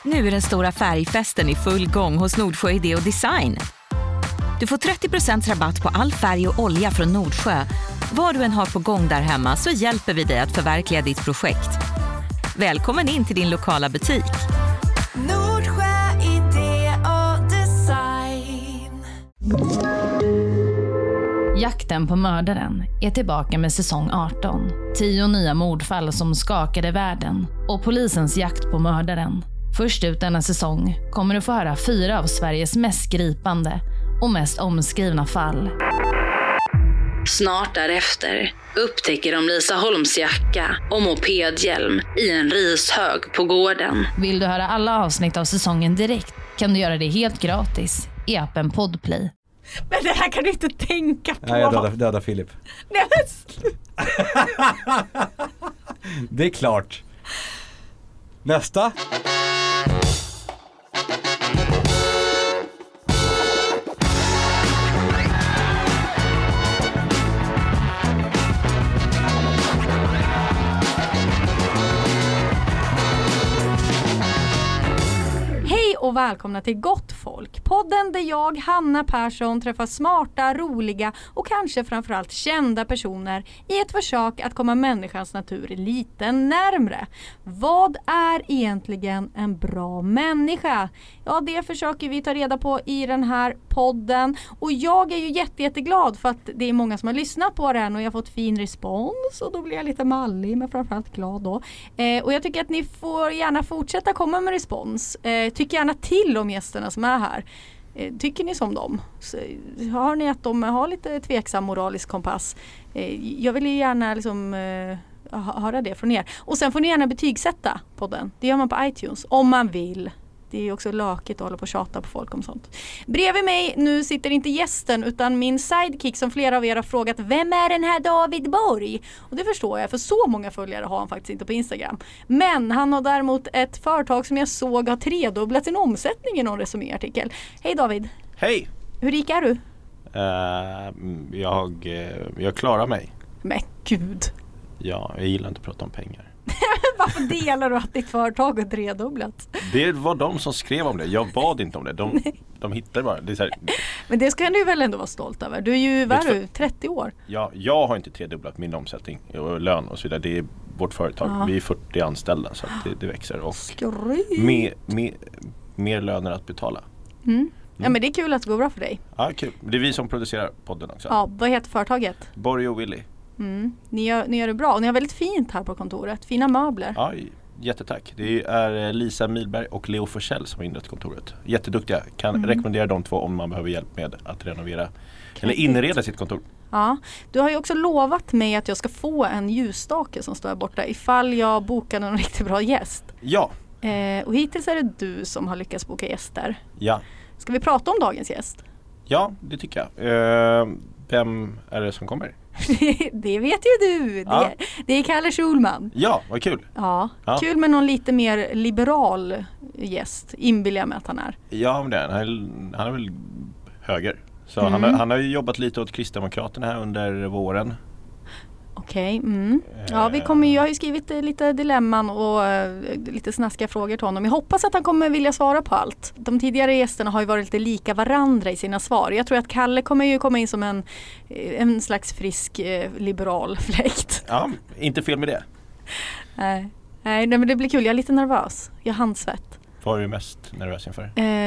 Nu är den stora färgfesten i full gång hos Nordsjö Idé och Design. Du får 30% rabatt på all färg och olja från Nordsjö. Vad du än har på gång där hemma så hjälper vi dig att förverkliga ditt projekt. Välkommen in till din lokala butik. Nordsjö Idé och Design. Jakten på mördaren är tillbaka med säsong 18. 10 nya mordfall som skakade världen och polisens jakt på mördaren. Först ut denna säsong kommer du få höra 4 av Sveriges mest gripande och mest omskrivna fall. Snart därefter upptäcker de Lisa Holms jacka och mopedhjälm i en rishög på gården. Vill du höra alla avsnitt av säsongen direkt kan du göra det helt gratis i appen Podplay. Men det här kan du inte tänka på. Nej, jag dödar Filip. Nej, men sluta. Det är klart. Nästa. Och välkomna till Gott folk. Podden där jag, Hanna Persson, träffar smarta, roliga och kanske framförallt kända personer i ett försök att komma människans natur lite närmre. Vad är egentligen en bra människa? Ja, det försöker vi ta reda på i den här podden. Och jag är ju jätteglad för att det är många som har lyssnat på den och jag har fått fin respons och då blir jag lite mallig men framförallt glad då. Och jag tycker att ni får gärna fortsätta komma med respons. Tycker gärna till om gästerna som är här. Tycker ni som dem? Har ni att de har lite tveksam moralisk kompass? Jag vill gärna liksom höra det från er. Och sen får ni gärna betygsätta podden. Det gör man på iTunes om man vill. Det är ju också lökigt att hålla på och tjata på folk om sånt. Bredvid mig nu sitter inte gästen utan min sidekick som flera av er har frågat. Vem är den här David Borg? Och det förstår jag för så många följare har han faktiskt inte på Instagram. Men han har däremot ett företag som jag såg har tredubblat sin omsättning i någon resuméartikel. Hej David. Hej. Hur rik är du? Jag klarar mig. Men gud. Ja, jag gillar inte att prata om pengar. Varför delar du att ditt företag har tredubblats? Det var de som skrev om det. Jag bad inte om det. De hittade bara. Det är så här. Men det ska du väl ändå vara stolt över? Du är ju 30 år. Ja, jag har inte tredubblat min omsättning och lön och så vidare. Det är vårt företag. Ja. Vi är 40 anställda så att det växer. Och mer löner att betala. Ja, men det är kul att det går bra för dig. Ja, kul. Det är vi som producerar podden också. Ja, vad heter företaget? Borg och Willy. Ni gör det bra och ni har väldigt fint här på kontoret. Fina möbler. Ja, jättetack. Det är Lisa Milberg och Leo Forsell som har inrett kontoret. Jätteduktiga. Kan rekommendera de två om man behöver hjälp med att renovera eller inreda sitt kontor. Ja, du har ju också lovat mig att jag ska få en ljusstake som står här borta ifall jag bokar en riktigt bra gäst. Ja. Och hittills är det du som har lyckats boka gäster. Ja. Ska vi prata om dagens gäst? Ja, det tycker jag. Vem är det som kommer? Det vet ju du. Det är Kalle Schulman. Ja, vad kul. Ja, kul med någon lite mer liberal gäst. Inbillar jag med att han är. Ja, men det är han är väl höger. Så han har ju jobbat lite åt Kristdemokraterna här under våren. Okej. Ja, jag har ju skrivit lite dilemman och lite snaskiga frågor till honom. Jag hoppas att han kommer vilja svara på allt. De tidigare gästerna har ju varit lite lika varandra i sina svar. Jag tror att Kalle kommer ju komma in som en slags frisk liberal fläkt. Ja, inte fel med det. Nej, men det blir kul. Jag är lite nervös. Jag har handsvett. Vad är du mest nervös inför?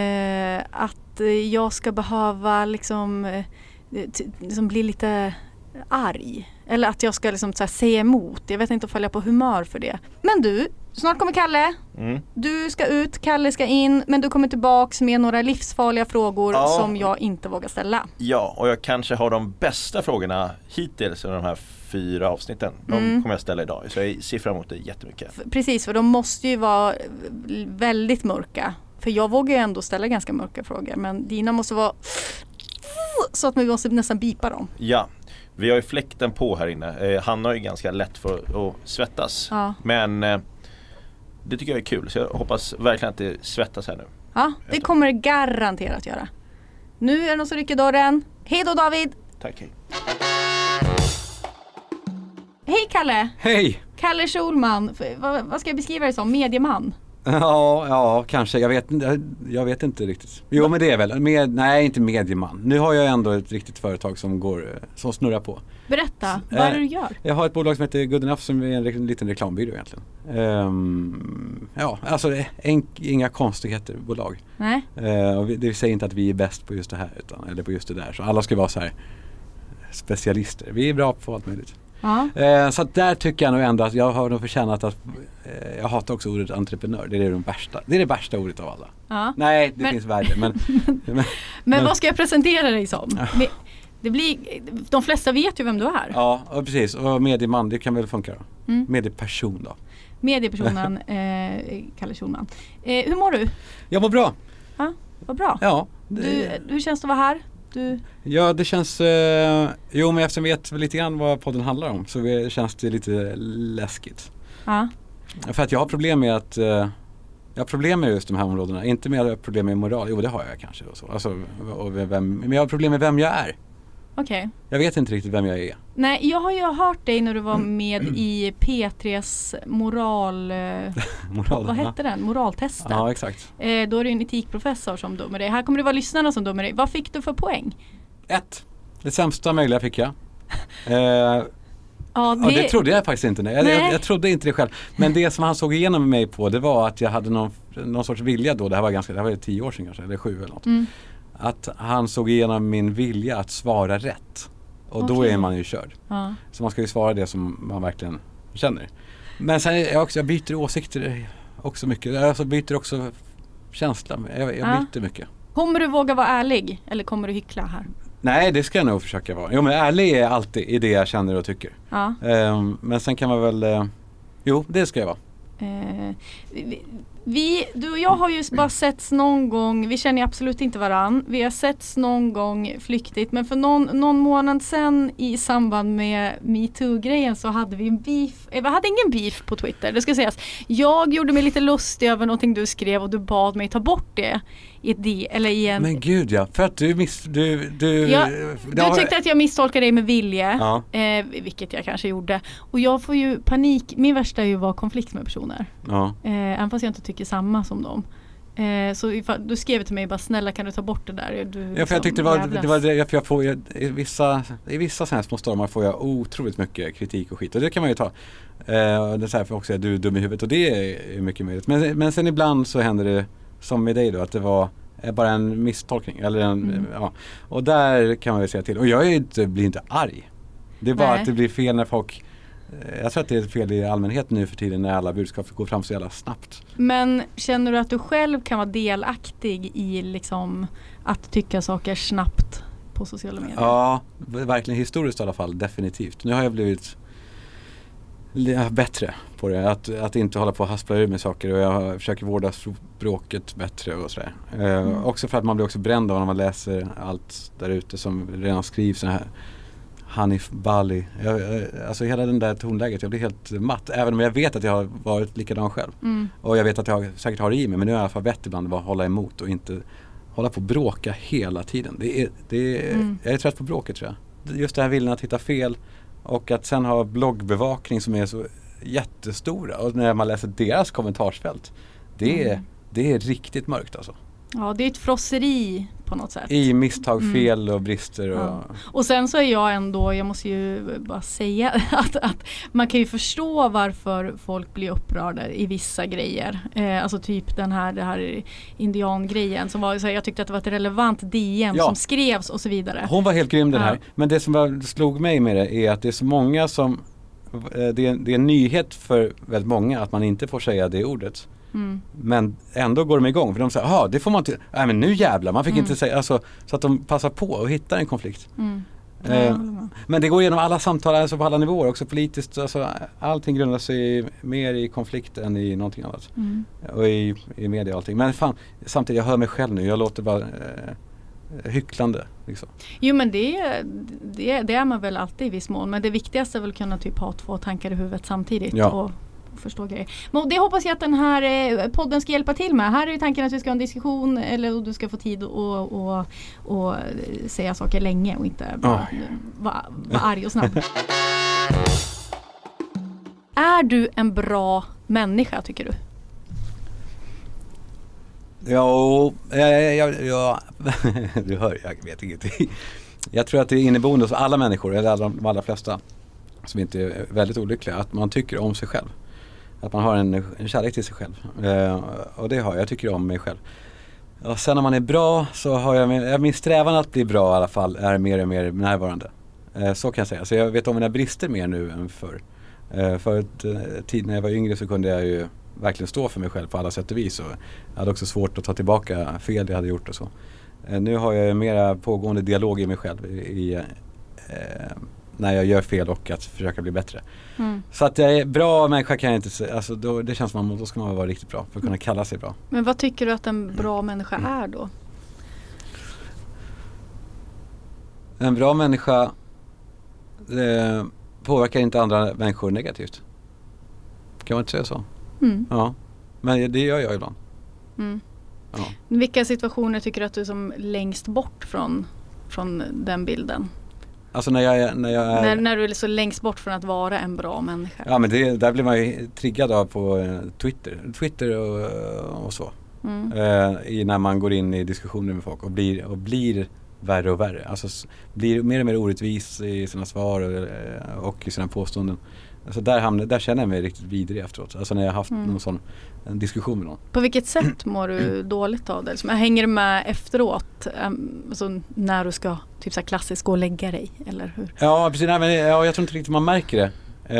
Att jag ska behöva liksom bli lite arg. Eller att jag ska liksom så här säga emot. Jag vet inte om jag är på humör för det. Men du, snart kommer Kalle. Du ska ut, Kalle ska in. Men du kommer tillbaks med några livsfarliga frågor som jag inte vågar ställa. Ja, och jag kanske har de bästa frågorna hittills i de här 4 avsnitten. De kommer jag ställa idag. Så jag ser fram emot det jättemycket. Precis, för de måste ju vara väldigt mörka. För jag vågar ju ändå ställa ganska mörka frågor. Men dina måste vara så att man måste nästan bipa dem. Ja. Vi har ju fläkten på här inne. Han har ju ganska lätt för att svettas. Ja. Men det tycker jag är kul. Så jag hoppas verkligen att det svettas här nu. Ja, det kommer det garanterat göra. Nu är det någon som rycker dörren. Hej då David! Tack, hej. Hej Kalle! Hej! Kalle Schulman. Vad ska jag beskriva dig som? Medieman? Ja, kanske. Jag vet inte riktigt. Jo, men det är väl. Nej, inte medieman. Nu har jag ändå ett riktigt företag som snurrar på. Berätta, vad är det du gör? Jag har ett bolag som heter Good Enough som är en liten reklambyrå egentligen. Alltså inga konstigheter bolag. Nej. Och det säger inte att vi är bäst på just det här eller på just det där. Så alla ska vara så här specialister. Vi är bra på allt möjligt. Så att där tycker jag nog ändå att jag har nog förtjänat att jag hatar också ordet entreprenör. Det är det värsta ordet av alla. Ja. Nej, det finns värre. Men vad ska jag presentera dig som? De flesta vet ju vem du är. Ja, precis. Och medieman, det kan väl funka då. Medieperson då. Mediepersonen Kalle Schulman. Hur mår du? Jag mår bra. Ja, vad bra. Ja. Hur känns det att vara här? Ja, det känns... men eftersom jag vet lite grann vad podden handlar om så känns det lite läskigt. Ja. För att jag har problem med att... jag har problem med just de här områdena. Inte med problem med moral. Jo, det har jag kanske. Och så. Alltså, men jag har problem med vem jag är. Okej. Jag vet inte riktigt vem jag är. Nej, jag har ju hört dig när du var med i P3s moral vad hette den? Moraltestet. Ja, exakt. Då är du en etikprofessor som dömer dig. Här kommer det vara lyssnarna som dömer dig. Vad fick du för poäng? 1. Det sämsta möjliga fick jag. Det trodde jag faktiskt inte. Jag trodde inte det själv. Men det som han såg igenom mig på, det var att jag hade någon sorts vilja då. Det här var 10 år sedan kanske, eller 7 eller något. Att han såg igenom min vilja att svara rätt. Och då är man ju körd. Ja. Så man ska ju svara det som man verkligen känner. Men sen jag byter åsikter också mycket. Jag byter också känsla. Jag byter mycket. Kommer du våga vara ärlig? Eller kommer du hyckla här? Nej, det ska jag nog försöka vara. Jo, men ärlig är alltid i det jag känner och tycker. Ja. Men sen kan man väl... det ska jag vara. Du och jag har ju bara setts någon gång. Vi känner absolut inte varann. Vi har setts någon gång flyktigt. Men för någon månad sedan i samband med MeToo-grejen så hade vi en beef. Vi hade ingen beef på Twitter, det ska sägas. Jag gjorde mig lite lustig över någonting du skrev och du bad mig ta bort det i en... Men gud ja, för att du tyckte att jag misstolkade dig med vilje. Ja. Vilket jag kanske gjorde. Och jag får ju panik. Min värsta är ju att vara konflikt med personer. Ja. Även fast jag inte tycker samma som dem. Så du skrev till mig bara snälla kan du ta bort det där. För jag tyckte det var det för jag får i vissa sådana här små stormar får jag otroligt mycket kritik och skit och det kan man ju ta. Det är så här för också att du är dum i huvudet och det är mycket möjligt. Men sen ibland så händer det som med dig då att det var bara en misstolkning eller och där kan man väl säga till. Och jag blir inte arg. Det är bara att det blir fel när folk... Jag tror att det är fel i allmänhet nu för tiden när alla budskap går fram så jävla snabbt. Men känner du att du själv kan vara delaktig i liksom att tycka saker snabbt på sociala medier? Ja, verkligen historiskt i alla fall, definitivt. Nu har jag blivit bättre på det. Att inte hålla på och haspla ur med saker och jag försöker vårda språket bättre och sådär. Också för att man blir också bränd av när man läser allt där ute som redan skrivs så här. Hanif Bali. Alltså hela den där tonläget, jag blir helt matt. Även om jag vet att jag har varit likadan själv. Och jag vet att jag säkert har det i mig. Men nu är jag i alla fall bett ibland att hålla emot och inte hålla på och bråka hela tiden. Jag är trött på bråket tror jag. Just det här viljan att hitta fel och att sen ha bloggbevakning som är så jättestora. Och när man läser deras kommentarsfält, det är riktigt mörkt alltså. Ja, det är ett frosseri på något sätt. I misstag, fel och brister. Och sen så är jag måste ju bara säga att man kan ju förstå varför folk blir upprörda i vissa grejer. Alltså typ det här indiangrejen som var så jag tyckte att det var ett relevant DM som skrevs och så vidare. Hon var helt grym den här. Men det som slog mig med det är att det är så många som det är en nyhet för väldigt många att man inte får säga det ordet. Men ändå går de igång för de säger, det får man inte, men nu jävlar, man fick inte säga, alltså, så att de passar på och hittar en konflikt. Men det går igenom alla samtal, alltså på alla nivåer, också politiskt, alltså, allting grundar sig mer i konflikt än i någonting annat. Och i media och allting. Men fan, samtidigt, jag hör mig själv nu, jag låter bara hycklande liksom. Jo men det är man väl alltid i viss mån, men det viktigaste är väl att kunna typ ha 2 tankar i huvudet samtidigt och förstå grejer. Men det hoppas jag att den här podden ska hjälpa till med. Här är ju tanken att vi ska ha en diskussion eller du ska få tid och säga saker länge och inte bara vara arg och snabb. Är du en bra människa tycker du? Ja, du hör, jag vet ingenting. Jag tror att det är inneboende hos alla människor, eller de allra flesta som inte är väldigt olyckliga, att man tycker om sig själv. Att man har en kärlek till sig själv. Och det har jag tycker om mig själv. Och sen när man är bra så har jag min strävan att bli bra i alla fall är mer och mer närvarande. Så kan jag säga. Så jag vet om mina brister mer nu än förr. Tid när jag var yngre så kunde jag ju verkligen stå för mig själv på alla sätt och vis. Och jag hade också svårt att ta tillbaka fel jag hade gjort och så. Nu har jag mera pågående dialog i mig själv när jag gör fel och att försöka bli bättre. Så att jag är bra människa kan jag inte säga. Alltså det känns som att då ska man vara riktigt bra för att kunna kalla sig bra. Men vad tycker du att en bra människa är då? En bra människa påverkar inte andra människor negativt. Kan man inte säga så? Ja. Men det gör jag ibland. Ja. Vilka situationer tycker du att du är som längst bort från den bilden? Alltså när du är så längst bort från att vara en bra människa. Ja, men där blir man ju triggad av på Twitter och så. När man går in i diskussioner med folk och blir värre och värre. Alltså blir mer och mer orättvis i sina svar och i sina påståenden. Alltså där känner jag mig riktigt vidrig efteråt. Alltså när jag har haft någon sån en diskussion med någon. På vilket sätt mår du dåligt av det? Jag hänger med efteråt alltså när du ska typ så här klassiskt gå och lägga dig, eller hur? Ja, precis. Nej, men, jag tror inte riktigt man märker det.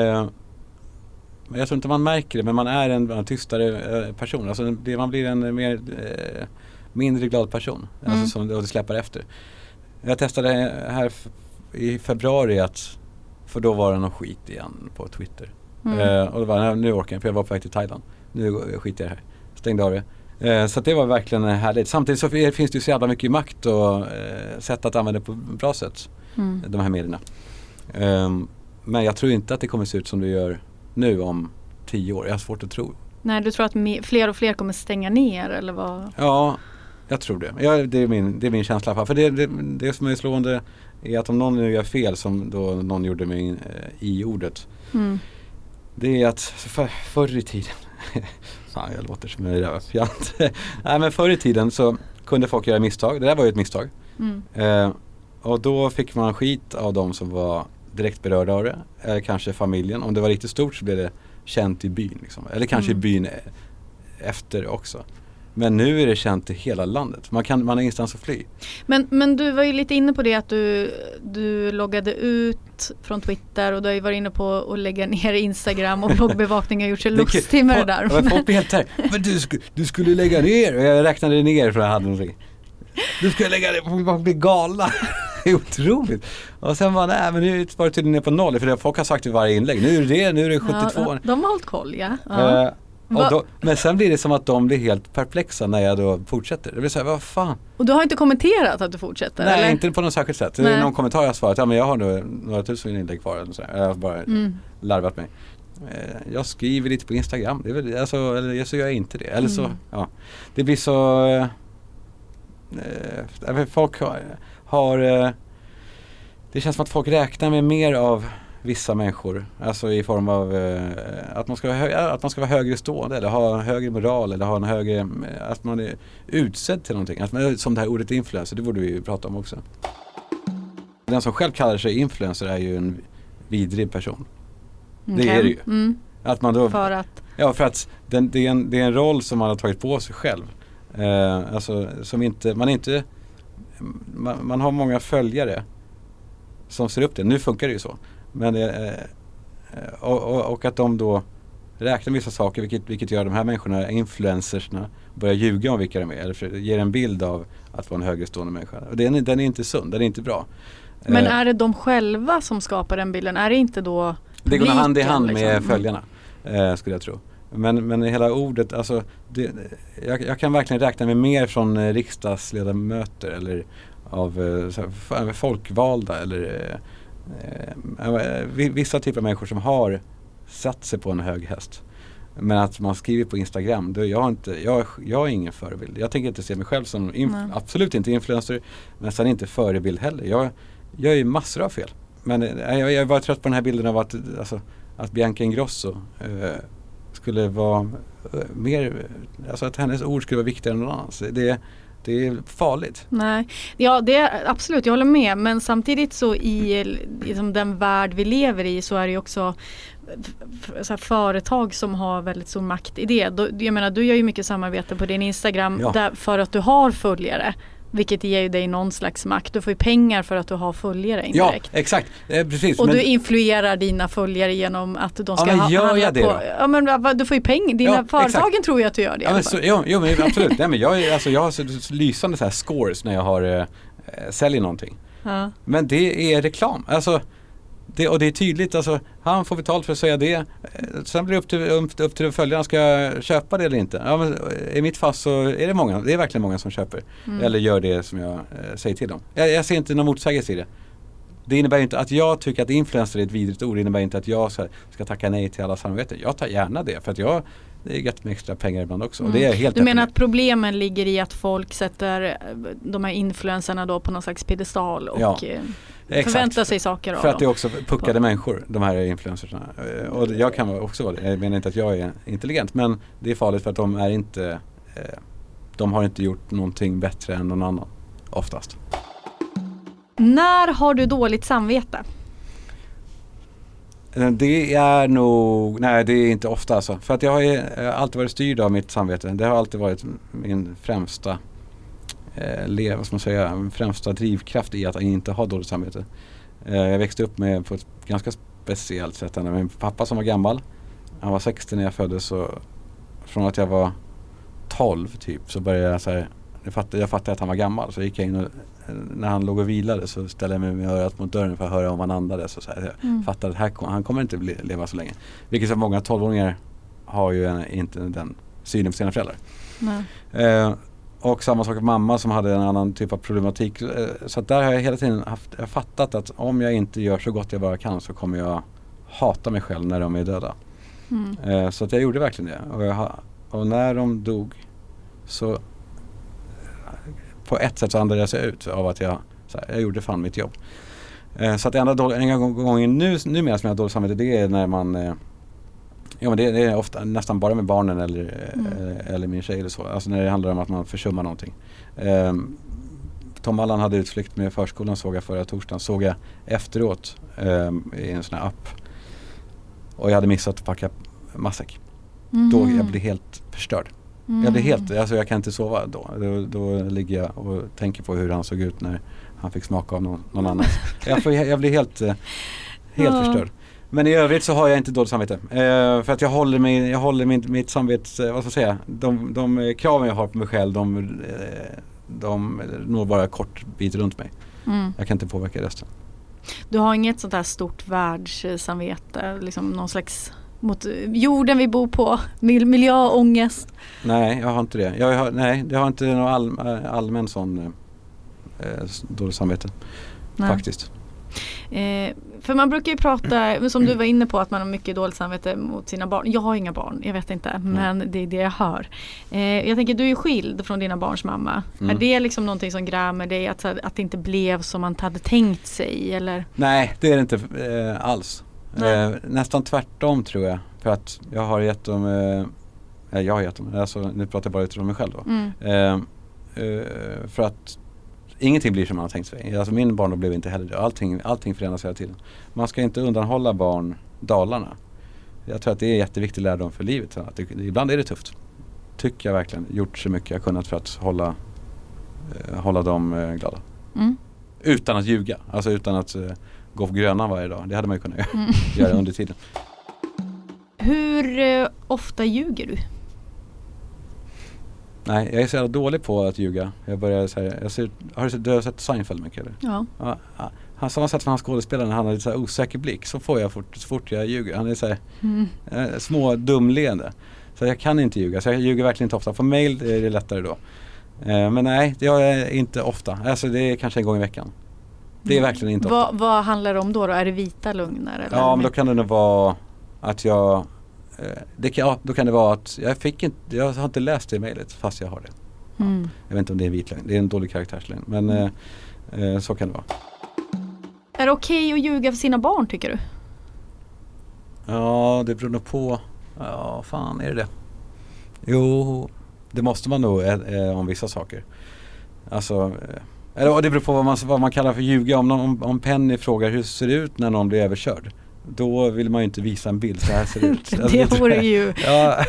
Jag tror inte man märker det, men man är en tystare person. Alltså man blir en mindre glad person. Alltså som det släpper efter. Jag testade här i februari för då var det någon skit igen på Twitter. Och det var, nu orkar jag, för jag var på väg till Thailand. Nu skiter jag här. Stängde av det. Så det var verkligen härligt. Samtidigt så finns det ju så jävla mycket makt och sätt att använda det på bra sätt. De här medierna. Men jag tror inte att det kommer se ut som det gör nu om 10 år. Jag har svårt att tro. Nej, du tror att fler och fler kommer stänga ner, eller vad? Ja, jag tror det. Det är min känsla. För det som är slående är att om någon nu gör fel, som då någon gjorde med i ordet. Det är att förr i tiden jag låter som en rövfjant. Nej, men förr i tiden så kunde folk göra misstag. Det där var ju ett misstag. Och då fick man skit av de som var direkt berörda av det. Eller kanske familjen. Om det var riktigt stort så blev det känt i byn. Liksom. Eller kanske i byn efter också. Men nu är det känt i hela landet. Man har instans att fly. Men du var ju lite inne på det att du loggade ut från Twitter, och du har ju varit inne på att lägga ner Instagram, och bloggbevakning har gjort sig lustig med det där. Men folk blir helt här. Men du skulle lägga ner. Och jag räknade ner för att jag hade någonting. Du skulle lägga ner. Folk blir galna. Det är otroligt. Och sen var nej, men nu var det tydligen ner på 0. För folk har sagt i varje inlägg. Nu är det 72. Ja, de har hållit koll, ja. Men sen blir det som att de blir helt perplexa när jag då fortsätter. Det blir så här, vad fan? Och du har inte kommenterat att du fortsätter? Nej, eller? Inte på något särskilt sätt. Det är någon kommentar jag har svarat. Ja, men jag har några tusen inlägg kvar. Eller så här. Jag har bara larvat mig. Jag skriver lite på Instagram. Det är väl, alltså, eller så gör jag inte det. Eller så, ja. Det blir så... folk har det känns som att folk räknar med mer av vissa människor, alltså i form av att man ska vara högre stående eller ha högre moral eller ha en högre, att man är utsedd till någonting, att man, som det här ordet influencer, det borde vi ju prata om också. Den som själv kallar sig influencer är ju en vidrig person. Det är det ju. Att man då, för att det är en roll som man har tagit på sig själv. Alltså som inte man har många följare som ser upp det. Nu funkar det ju så. Men och att de då räknar vissa saker, vilket gör de här människorna, influencersna, börjar ljuga om vilka de är, eller ger en bild av att vara en högerstående människa. Och den är inte sund, den är inte bra. Men är det de själva som skapar den bilden? Är det inte då det går hand i hand med följarna, skulle jag tro. Men hela ordet, alltså jag kan verkligen räkna med mer från riksdagsledamöter eller av folkvalda eller vissa typer av människor som har satt sig på en hög häst. Men att man skriver på Instagram, då jag är ingen förebild. Jag tänker inte se mig själv som absolut inte influencer, men sen inte förebild heller. Jag gör ju massor av fel. Men jag var trött på den här bilden av att Bianca Ingrosso skulle vara mer, alltså att hennes ord skulle vara viktigare än någon annans. Det är farligt. Nej, ja det är absolut, jag håller med. Men samtidigt så i liksom den värld vi lever i så är det ju också så här, företag som har väldigt stor makt i det. Jag menar, du gör ju mycket samarbete på din Instagram för att du har följare. Vilket ger ju dig någon slags makt. Du får ju pengar för att du har följare indirekt. Ja, exakt. Precis. Och du influerar dina följare genom att de ska handla på... Då? Ja, men du får ju pengar. Dina företagen tror jag att du gör det. Ja, men absolut. Nej, men jag har så lysande så här scores när jag har säljer någonting. Ja. Men det är reklam. Alltså... och det är tydligt, alltså, han får betalt för att säga det. Sen blir det upp till följarna, ska jag köpa det eller inte. Ja, men i mitt fall så är det är verkligen många som köper. Eller gör det som jag säger till dem. Jag ser inte någon motsägelse i det. Det innebär inte att jag tycker att influencer är ett vidrigt ord. Det innebär inte att jag ska tacka nej till alla samarbeten. Jag tar gärna det, för att det är gett med extra pengar ibland också. Och det är helt du menar att problemen ligger i att folk sätter de här influencerna då på någon slags pedestal och förväntar sig saker av dem. För att det är också puckade människor, de här influencersna. Och jag kan också vara det. Jag menar inte att jag är intelligent, men det är farligt för att de är inte de har inte gjort någonting bättre än någon annan, oftast. När har du dåligt samvete? Det är nog, nej det är inte ofta alltså. För att jag har alltid varit styrd av mitt samvete. Det har alltid varit min främsta främsta drivkraft i att inte ha dåligt samvete. Jag växte upp med på ett ganska speciellt sätt. Min pappa som var gammal, han var 60 när jag föddes, så från att jag var 12 typ så började jag så här, jag fattade att han var gammal, så gick jag in och när han låg och vilade så ställde jag mig med örat mot dörren för att höra om han andades och så här. Jag fattade att han kommer inte leva så länge. Vilket så många 12-åringar har ju inte den synen för sina föräldrar. Och samma sak med mamma som hade en annan typ av problematik. Så att där har jag hela tiden fattat att om jag inte gör så gott jag bara kan så kommer jag hata mig själv när de är döda. Så att jag gjorde verkligen det. Och när de dog så på ett sätt så andades jag ut av att jag gjorde fan mitt jobb. Så att en gång numera som jag har dåligt samvete, det är när man men det är ofta nästan bara med barnen eller min tjej eller så. Alltså när det handlar om att man försummar någonting. Tom Allan hade utflykt med förskolan, såg jag förra torsdagen. Såg jag efteråt i en sån här app. Och jag hade missat att packa matsäck. Då jag blev helt förstörd. Jag kan inte sova då. Då ligger jag och tänker på hur han såg ut när han fick smaka av någon annan. Jag blir helt förstörd. Men i övrigt så har jag inte dåligt samvete. För att jag håller mitt samvete, vad ska jag säga, de kraven jag har på mig själv, de når bara kort bit runt mig. Jag kan inte påverka resten. Du har inget sånt här stort världssamvete, liksom någon slags mot jorden vi bor på, miljöångest? Nej, jag har inte det. Jag har inte någon allmän sån dåligt samvete. Faktiskt. För man brukar ju prata, som du var inne på, att man har mycket dåligt samvete mot sina barn. Jag har inga barn, jag vet inte, men det är det jag hör. Jag tänker, du är skild från dina barns mamma. Är det liksom någonting som grämer dig, att det inte blev som man hade tänkt sig? Eller? Nej, det är det inte alls. Nästan tvärtom tror jag. För att jag har gett dem, alltså, nu pratar jag bara ut om mig själv då. För att ingenting blir som man har tänkt sig. Alltså min barndom blev inte heller det. Allting förändras hela tiden. Man ska inte undanhålla barn dalarna. Jag tror att det är jätteviktig lärdom för livet. Att ibland är det tufft. Tycker jag verkligen. Gjort så mycket jag kunnat för att hålla dem glada. Utan att ljuga. Alltså utan att gå på grönan varje dag. Det hade man ju kunnat göra under tiden. Hur ofta ljuger du? Nej, jag är så jävla dålig på att ljuga. Jag börjar så här, du har sett Seinfeld mycket eller? Ja. Han samma sätt som han skådespelaren, han har lite så här osäker blick. Så får jag så fort jag ljuger. Han är så här små dumleende. Så jag kan inte ljuga. Så jag ljuger verkligen inte ofta. På mail är det lättare då. Men nej, det gör jag inte ofta. Alltså det är kanske en gång i veckan. Det är verkligen inte ofta. Vad handlar det om då? Är det vita lögner? Eller? Ja, men då kan det nog vara att jag... då kan det vara att jag har inte läst det mejlet fast jag har det. Jag vet inte om det är en vit lögn. Det är en dålig karaktärslögn. Men så kan det vara. Är det okej att ljuga för sina barn, tycker du? Ja, det beror nog på Ja, fan är det? Jo, det måste man nog om vissa saker. Alltså, eller det beror på vad man kallar för ljuga. Om Penny frågar hur ser det ut när någon blir överkörd, då vill man ju inte visa en bild, så här ser det ut. Alltså, det vore ju... Ja.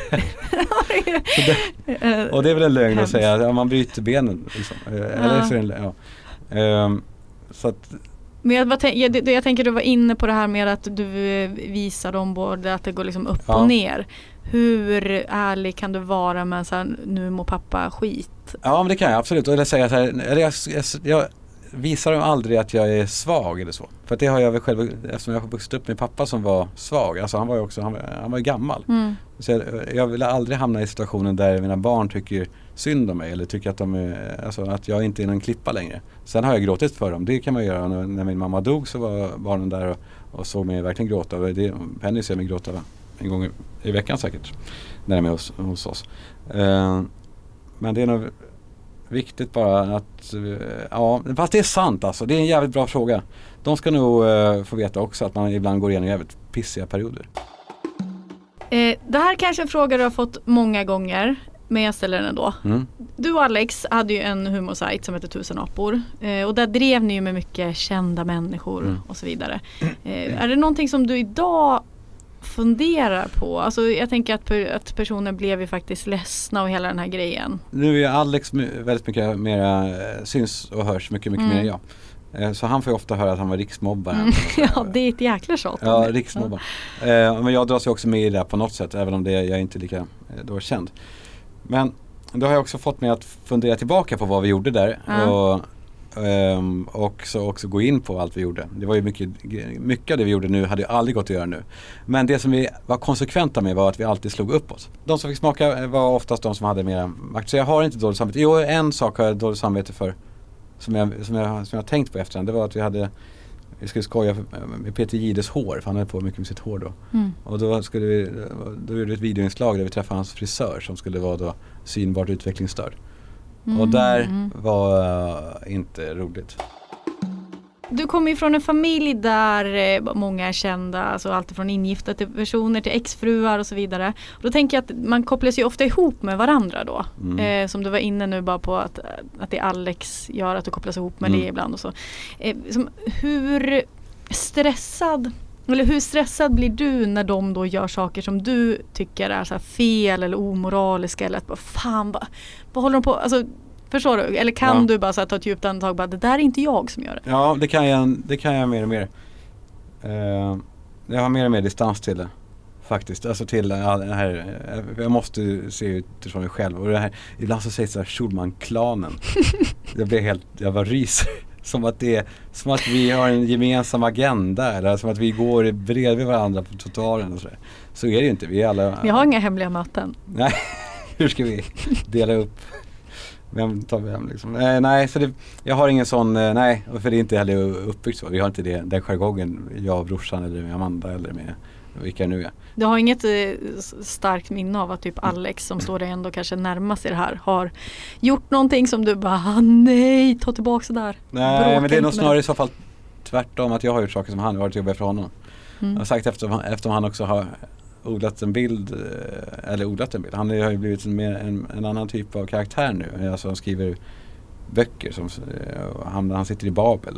Och det är väl en lögn att säga att man bryter benen. Liksom. Eller så är det, så att... Men jag tänker du var inne på det här med att du visar dem både att det går liksom upp och ner. Hur ärlig kan du vara med så här, nu mår pappa skit? Ja, men det kan jag absolut. Eller säga så här, eller jag visar dem aldrig att jag är svag eller så. För att det har jag väl själv, eftersom jag har vuxit upp med pappa som var svag. Alltså han var ju också, han var ju gammal. Så jag vill aldrig hamna i situationen där mina barn tycker synd om mig eller tycker att att jag inte är någon klippa längre. Sen har jag gråtit för dem. Det kan man göra. När min mamma dog så var barnen där och såg mig verkligen gråta. Penny ser mig gråta en gång i veckan säkert när de är hos oss. Men det är nog viktigt bara att fast det är sant alltså. Det är en jävligt bra fråga. De ska nog få veta också att man ibland går igenom jävligt pissiga perioder. Det här kanske är en fråga du har fått många gånger, men jag ställer den ändå. Du och Alex hade ju en humorsajt som heter 1000 apor. Och där drev ni ju med mycket kända människor och så vidare. Är det någonting som du idag funderar på? Alltså jag tänker att personer blev ju faktiskt ledsna och hela den här grejen. Nu är Alex väldigt mycket mera syns och hörs mycket mer än jag. Så han får ju ofta höra att han var riksmobbaren. Ja, det är ett jäkla tjat. Ja, riksmobbaren. Men jag dras ju också med i det på något sätt, även om jag är inte lika då känd. Men då har jag också fått mig att fundera tillbaka på vad vi gjorde där. Och så också gå in på allt vi gjorde. Det var ju mycket av det vi gjorde nu hade ju aldrig gått att göra nu. Men det som vi var konsekventa med var att vi alltid slog uppåt. De som fick smaka var oftast de som hade mer makt. Så jag har inte dåligt samvete. Jo, en sak har jag dåligt samvete för som jag har tänkt på efterhand. Det var att vi skulle skoja med Peter Gides hår, för han hade på mycket med sitt hår då. Och då gjorde vi ett videoinslag där vi träffade hans frisör som skulle vara då synbart utvecklingsstörd. Och där var inte roligt. Du kommer ju från en familj där många är kända, alltså allt från ingifta till personer till exfruar och så vidare. Och då tänker jag att man kopplas ju ofta ihop med varandra då. Som du var inne nu bara på att det Alex gör, att du kopplas ihop med det ibland och så. Hur stressad blir du när de då gör saker som du tycker är så här fel eller omoraliska, eller att fan vad håller de på, alltså förstår du? Eller kan du bara så här, ta ett djupt andetag, bara det där är inte jag som gör det? Ja, det kan jag mer och mer. Jag har mer och mer distans till det faktiskt, alltså till det här, jag måste se utifrån mig själv, och det här, ibland så sägs det här Schulman-klanen. jag var ryser. Som att vi har en gemensam agenda, eller som att vi går bredvid varandra på trottoaren och sådär. Så är det ju inte, vi har inga hemliga möten. Nej, hur ska vi dela upp? Vem tar vi hem liksom? Nej, så jag har ingen sån, nej, för det är inte heller uppbyggt så. Vi har inte den jargongen, jag och brorsan eller med Amanda eller med vilka nu är. Du har inget starkt minne av att typ Alex som står där ändå kanske närmast i det här har gjort någonting som du bara, nej, ta tillbaka det där. Nej, men det är nog snarare i så fall tvärtom, att jag har gjort saker som han har varit jobbig för honom. Jag har sagt eftersom han också har odlat en bild. Han har ju blivit en annan typ av karaktär nu. Alltså han skriver böcker som han sitter i Babel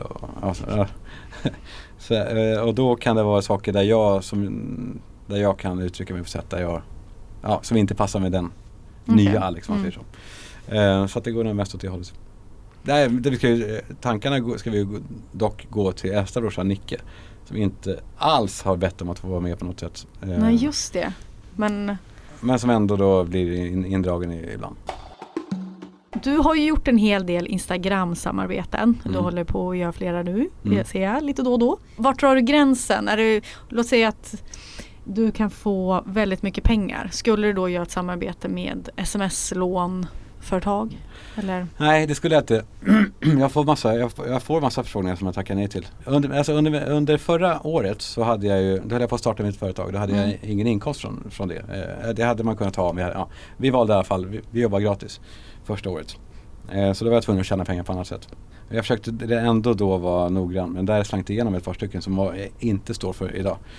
och då kan det vara saker där jag kan uttrycka mig på sätt där jag som inte passar med den nya Alex, man säger så. Så att det går nog mest åt det hållet. Tankarna ska vi dock gå till äldsta brorsan Nicke, som inte alls har bett om att få vara med på något sätt. Nej, just det. Men som ändå då blir indragen ibland. Du har ju gjort en hel del Instagram-samarbeten. Du håller på att göra flera nu. Det ser jag lite då och då. Vart drar du gränsen? Låt säga att du kan få väldigt mycket pengar. Skulle du då göra ett samarbete med sms-lånföretag? Eller? Nej, det skulle jag inte. Jag får massa förfrågningar som jag tackar nej till. Under förra året så då höll jag på att starta mitt företag. Då hade jag ingen inkomst från det. Det hade man kunnat ta om vi valde i alla fall, vi jobbar gratis första året. Så då var jag tvungen att tjäna pengar på annat sätt. Jag försökte ändå då vara noggrann, men där slank det igenom ett par stycken som inte står för idag.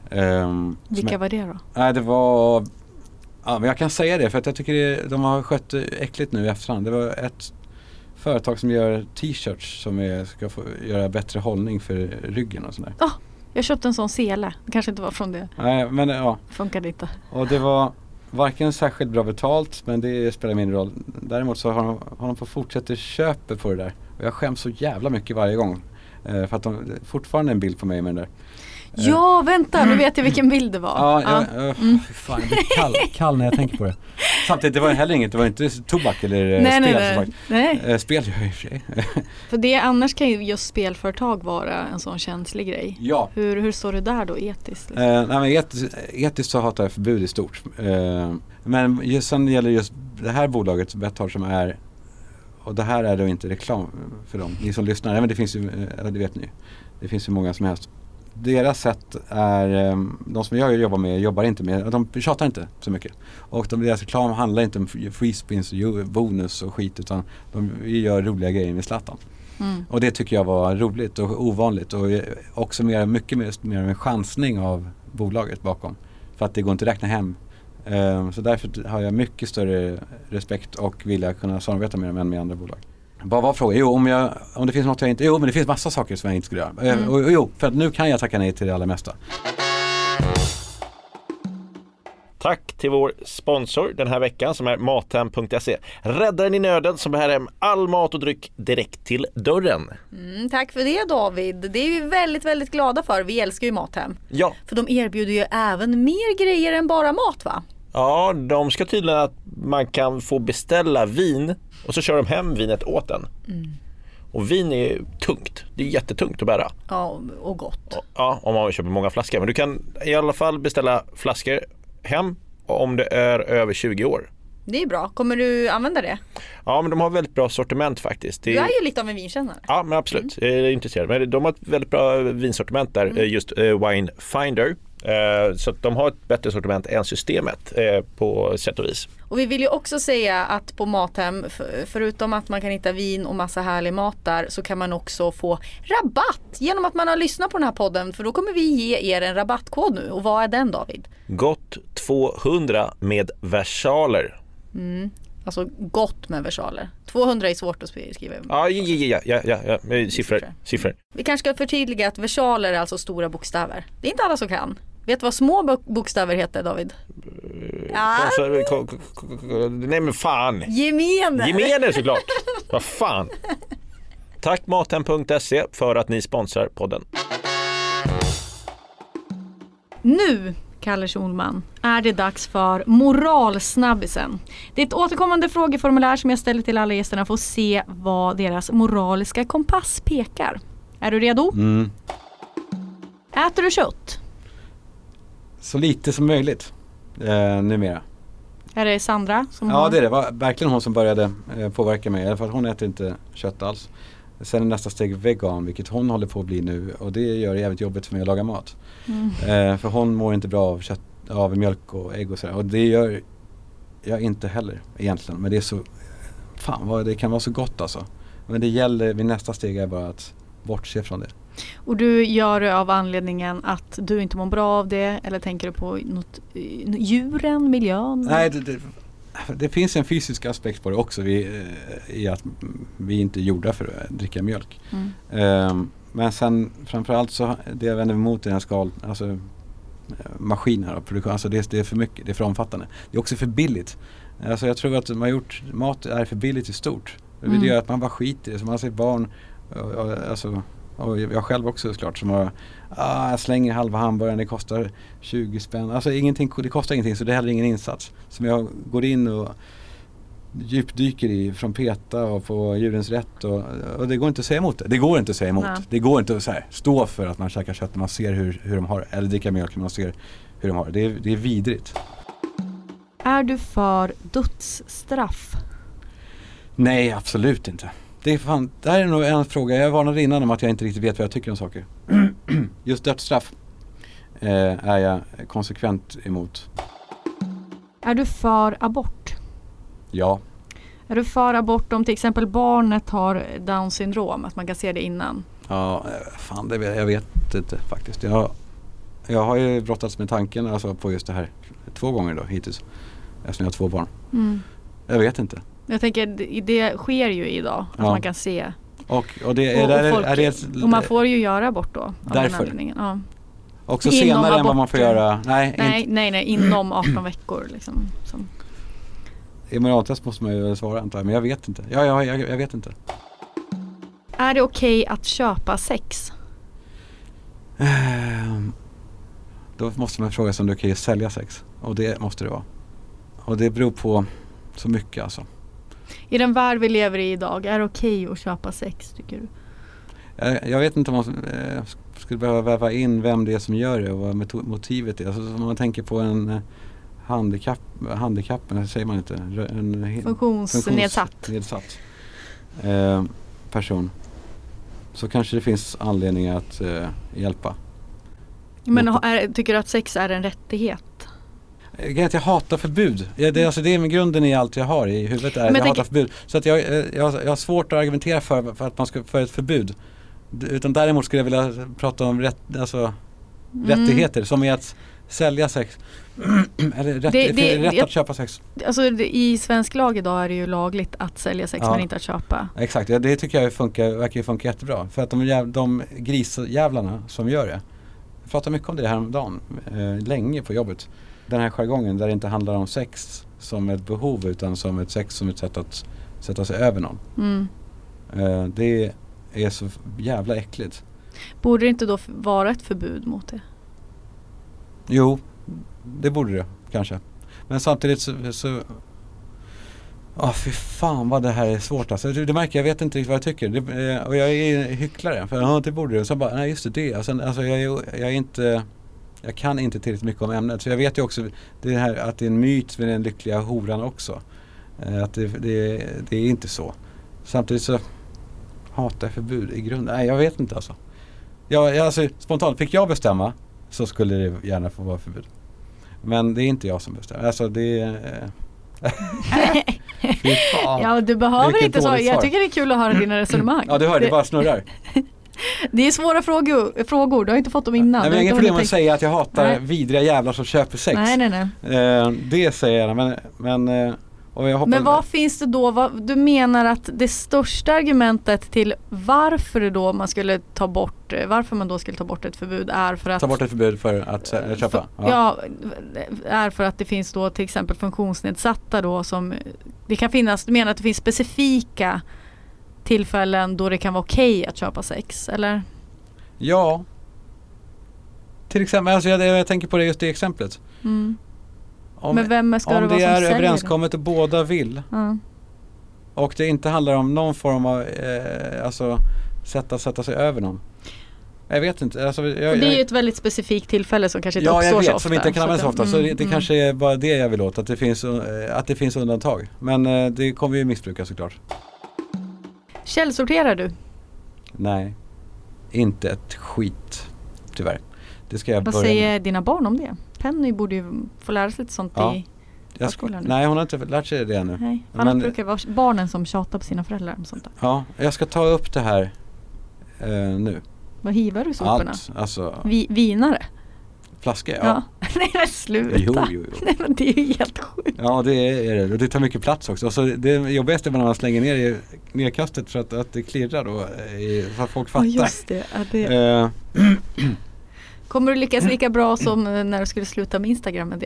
Vilka var det då? Nej, det var... Ja, men jag kan säga det för att jag tycker de har skött det äckligt nu i efterhand. Det var ett företag som gör t-shirts som ska få göra bättre hållning för ryggen och sådär. Jag köpte en sån sele. Det kanske inte var från det. Nej, men ja. Funkade inte. Och det var varken särskilt bra betalt, men det spelar mindre roll. Däremot så har de fått fortsätta köpa på det där. Och jag skäms så jävla mycket varje gång. För att de fortfarande en bild på mig med den där. Ja, vänta, nu vet jag vilken bild det var. Fan, jag blir kall när jag tänker på det. Samtidigt, det var heller inget, det var inte tobak eller spel. Nej. Spel gör jag i och för sig. För det, annars kan ju just spelföretag vara en sån känslig grej. Ja. Hur står det där då etiskt? Nej, men etiskt så hatar jag förbud i stort. Men just sen gäller just det här bolaget, Betthard, som är, och det här är då inte reklam för dem. Ni som lyssnar, men det finns ju, det vet ni, det finns ju många som helst. Deras sätt är, de som jag jobbar inte med, de tjatar inte så mycket. Och deras reklam handlar inte om free spins och bonus och skit, utan de gör roliga grejer med Zlatan. Och det tycker jag var roligt och ovanligt, och också mycket mer en chansning av bolaget bakom. För att det går inte att räkna hem. Så därför har jag mycket större respekt och vilja kunna samarbeta med dem än med andra bolag. Vad var frågan? Jo, om det finns något jag inte... Jo, men det finns massa saker som jag inte skulle göra. För att nu kan jag tacka nej till det allra mesta. Tack till vår sponsor den här veckan som är Mathem.se. Räddaren i nöden som bär hem all mat och dryck direkt till dörren. Tack för det, David. Det är vi väldigt, väldigt glada för. Vi älskar ju Mathem. Ja. För de erbjuder ju även mer grejer än bara mat, va? Ja, de ska tydligen att man kan få beställa vin och så kör de hem vinet åt en. Och vin är tungt. Det är jättetungt att bära. Ja, och gott. Ja, om man köper många flaskor. Men du kan i alla fall beställa flaskor hem om det är över 20 år. Det är bra. Kommer du använda det? Ja, men de har väldigt bra sortiment faktiskt. Du är ju lite av en vinkännare. Ja, men absolut. Jag är intresserad. Men de har ett väldigt bra vinsortiment där, just Wine Finder. Så att de har ett bättre sortiment än systemet på sätt och vis. Och vi vill ju också säga att på Mathem, förutom att man kan hitta vin och massa härlig mat där, så kan man också få rabatt genom att man har lyssnat på den här podden. För då kommer vi ge er en rabattkod nu. Och vad är den, David? Gott 200 med versaler. Alltså gott med versaler. 200 är svårt att skriva. Ja. Siffror. Vi kanske ska förtydliga att versaler är alltså stora bokstäver. Det är inte alla som kan. Vet du vad små bokstäver heter, David? Nej men fan. Gemener såklart. Vad fan. Tack Mathem.se för att ni sponsrar podden. Nu, Kalle Schulman, är det dags för moralsnabbisen. Det är ett återkommande frågeformulär som jag ställer till alla gästerna för att se vad deras moraliska kompass pekar. Är du redo? Äter du kött? Så lite som möjligt numera. Är det Sandra som har? Ja, det var verkligen hon som började påverka mig. I alla fall hon äter inte kött alls. Sen är nästa steg vegan, vilket hon håller på att bli nu. Och det gör det jävligt jobbigt för mig att laga mat. För hon mår inte bra av mjölk och ägg och sådär. Och det gör jag inte heller egentligen. Men det är så... Fan, det kan vara så gott alltså. Men det gäller, vid nästa steg är bara att bortse från det. Och du gör det av anledningen att du inte mår bra av det? Eller tänker du på djuren, miljön? Nej, det finns en fysisk aspekt på det också i att vi inte är gjorda för att dricka mjölk. Men sen framförallt så det jag vänder emot i den här alltså maskiner och produktion, alltså det är för mycket, det är för omfattande. Det är också för billigt. Alltså jag tror att man har gjort mat är för billigt i stort. Det gör att man bara skiter i det. Så man ser barn och jag själv också såklart som har jag slänger halva hamburgaren, det kostar 20 spänn. Alltså det kostar ingenting, så det är heller ingen insats. Som jag går in och djupdyker i från PETA och på Djurens Rätt och det går inte att säga emot det. Det går inte att säga emot. Nej. Det går inte att stå för att man käkar kött när man ser hur de har det. Eller dricka mjölk när man ser hur de har det. Det är vidrigt. Är du för dödsstraff? Nej, absolut inte. Det här är nog en fråga. Jag varnade innan om att jag inte riktigt vet vad jag tycker om saker. Just dödsstraff är jag konsekvent emot. Är du för abort? Ja. Är du för abort om till exempel barnet har Downs syndrom? Att man kan se det innan? Ja, jag vet inte faktiskt. Jag Jag har ju brottats med tanken alltså på just det här 2 gånger då hittills. Eftersom jag har 2 barn. Jag vet inte. Jag tänker det sker ju idag. Att man kan se. Och det är och man får ju göra abort då. Därför. Ja. Också senare än vad man får göra. Nej, inom 18 veckor liksom. I moraltest måste man ju svara antar jag, men jag vet inte. Jag vet inte. Är det okej att köpa sex? Då måste man fråga sig om det är okej att sälja sex. Och det måste det vara. Och det beror på så mycket alltså. I den värld vi lever i idag, är det okej att köpa sex tycker du? Jag vet inte om man skulle behöva väva in vem det är som gör det och vad motivet är. Alltså, om man tänker på en handikapp, säger man inte. En funktionsnedsatt person. Så kanske det finns anledning att hjälpa. Men tycker du att sex är en rättighet? Jag hatar förbud. Det är med grunden i allt jag har i huvudet är att jag hatar förbud. Så att jag har svårt att argumentera för att man ska för ett förbud. Utan däremot skulle jag vilja prata om rättigheter som är att sälja sex. Eller rätt att köpa sex. Alltså i svensk lag idag är det ju lagligt att sälja sex men inte att köpa. Exakt, det tycker jag verkar funka jättebra. För att de grisjävlarna som gör det. Jag pratar mycket om det här om dagen. Länge på jobbet. Den här jargongen där det inte handlar om sex som ett behov utan som ett sex som ett sätt att sätta sig över någon. Det är så jävla äckligt. Borde det inte då vara ett förbud mot det? Jo, det borde det kanske. Men samtidigt så fy fan vad det här är svårt alltså. Du märker, jag vet inte riktigt vad jag tycker. Och jag är hycklare. För det borde det. Och så bara, nej just det. Alltså jag kan inte tillräckligt mycket om ämnet. Så jag vet ju också det här att det är en myt med den lyckliga horan också. Att det är inte så. Samtidigt så hatar jag förbud i grunden. Nej, jag vet inte alltså. Alltså spontant, fick jag bestämma så skulle det gärna få vara förbud. Men det är inte jag som bestämmer. Alltså det är... Ja, du behöver inte så. Jag tycker det är kul att höra dina resonemang. Ja, du hör, det bara snurrar. Det är svåra frågor. Du har inte fått dem innan. Nej, men ingen problem att säga att jag hatar vidriga jävlar som köper sex. Nej. Det säger jag. Men men vad finns det då? Du menar att det största argumentet till varför man då skulle ta bort ett förbud är för att... Ta bort ett förbud för att köpa? Är för att det finns då till exempel funktionsnedsatta då som... Det kan finnas, du menar att det finns specifika tillfällen då det kan vara okej att köpa sex, eller? Ja. Till exempel, alltså jag tänker på det just det exemplet. Men vem ska det vara som det är säljer överenskommet och båda vill. Och det inte handlar om någon form av sätta sig över någon. Jag vet inte. Alltså, det är ju ett väldigt specifikt tillfälle som kanske inte uppstår så ofta. Ja, jag vet, som inte kan användas så ofta. Så det kanske är bara det jag vill åt. Att det finns undantag. Men det kommer ju missbruka såklart. Källsorterar du? Nej. Inte ett skit. Tyvärr. Det ska jag Vad säger dina barn om det? Penny borde ju få lära sig lite sånt i förskolan. Nej, hon har inte lärt sig det ännu. Nej, annars brukar det vara barnen som tjatar på sina föräldrar om sånt där. Ja, jag ska ta upp det här nu. Vad hivar du soporna? Allt, alltså. Vinare? Flaskor, ja. Nej, men sluta. Jo. Nej, men det är ju helt sjukt. Ja, det är det. Och det tar mycket plats också. Och så det jobbigaste är när man slänger ner i nedkastet för att det klirrar då. Så att folk fattar. Just det. Kommer du lyckas lika bra som när du skulle sluta med Instagram med det?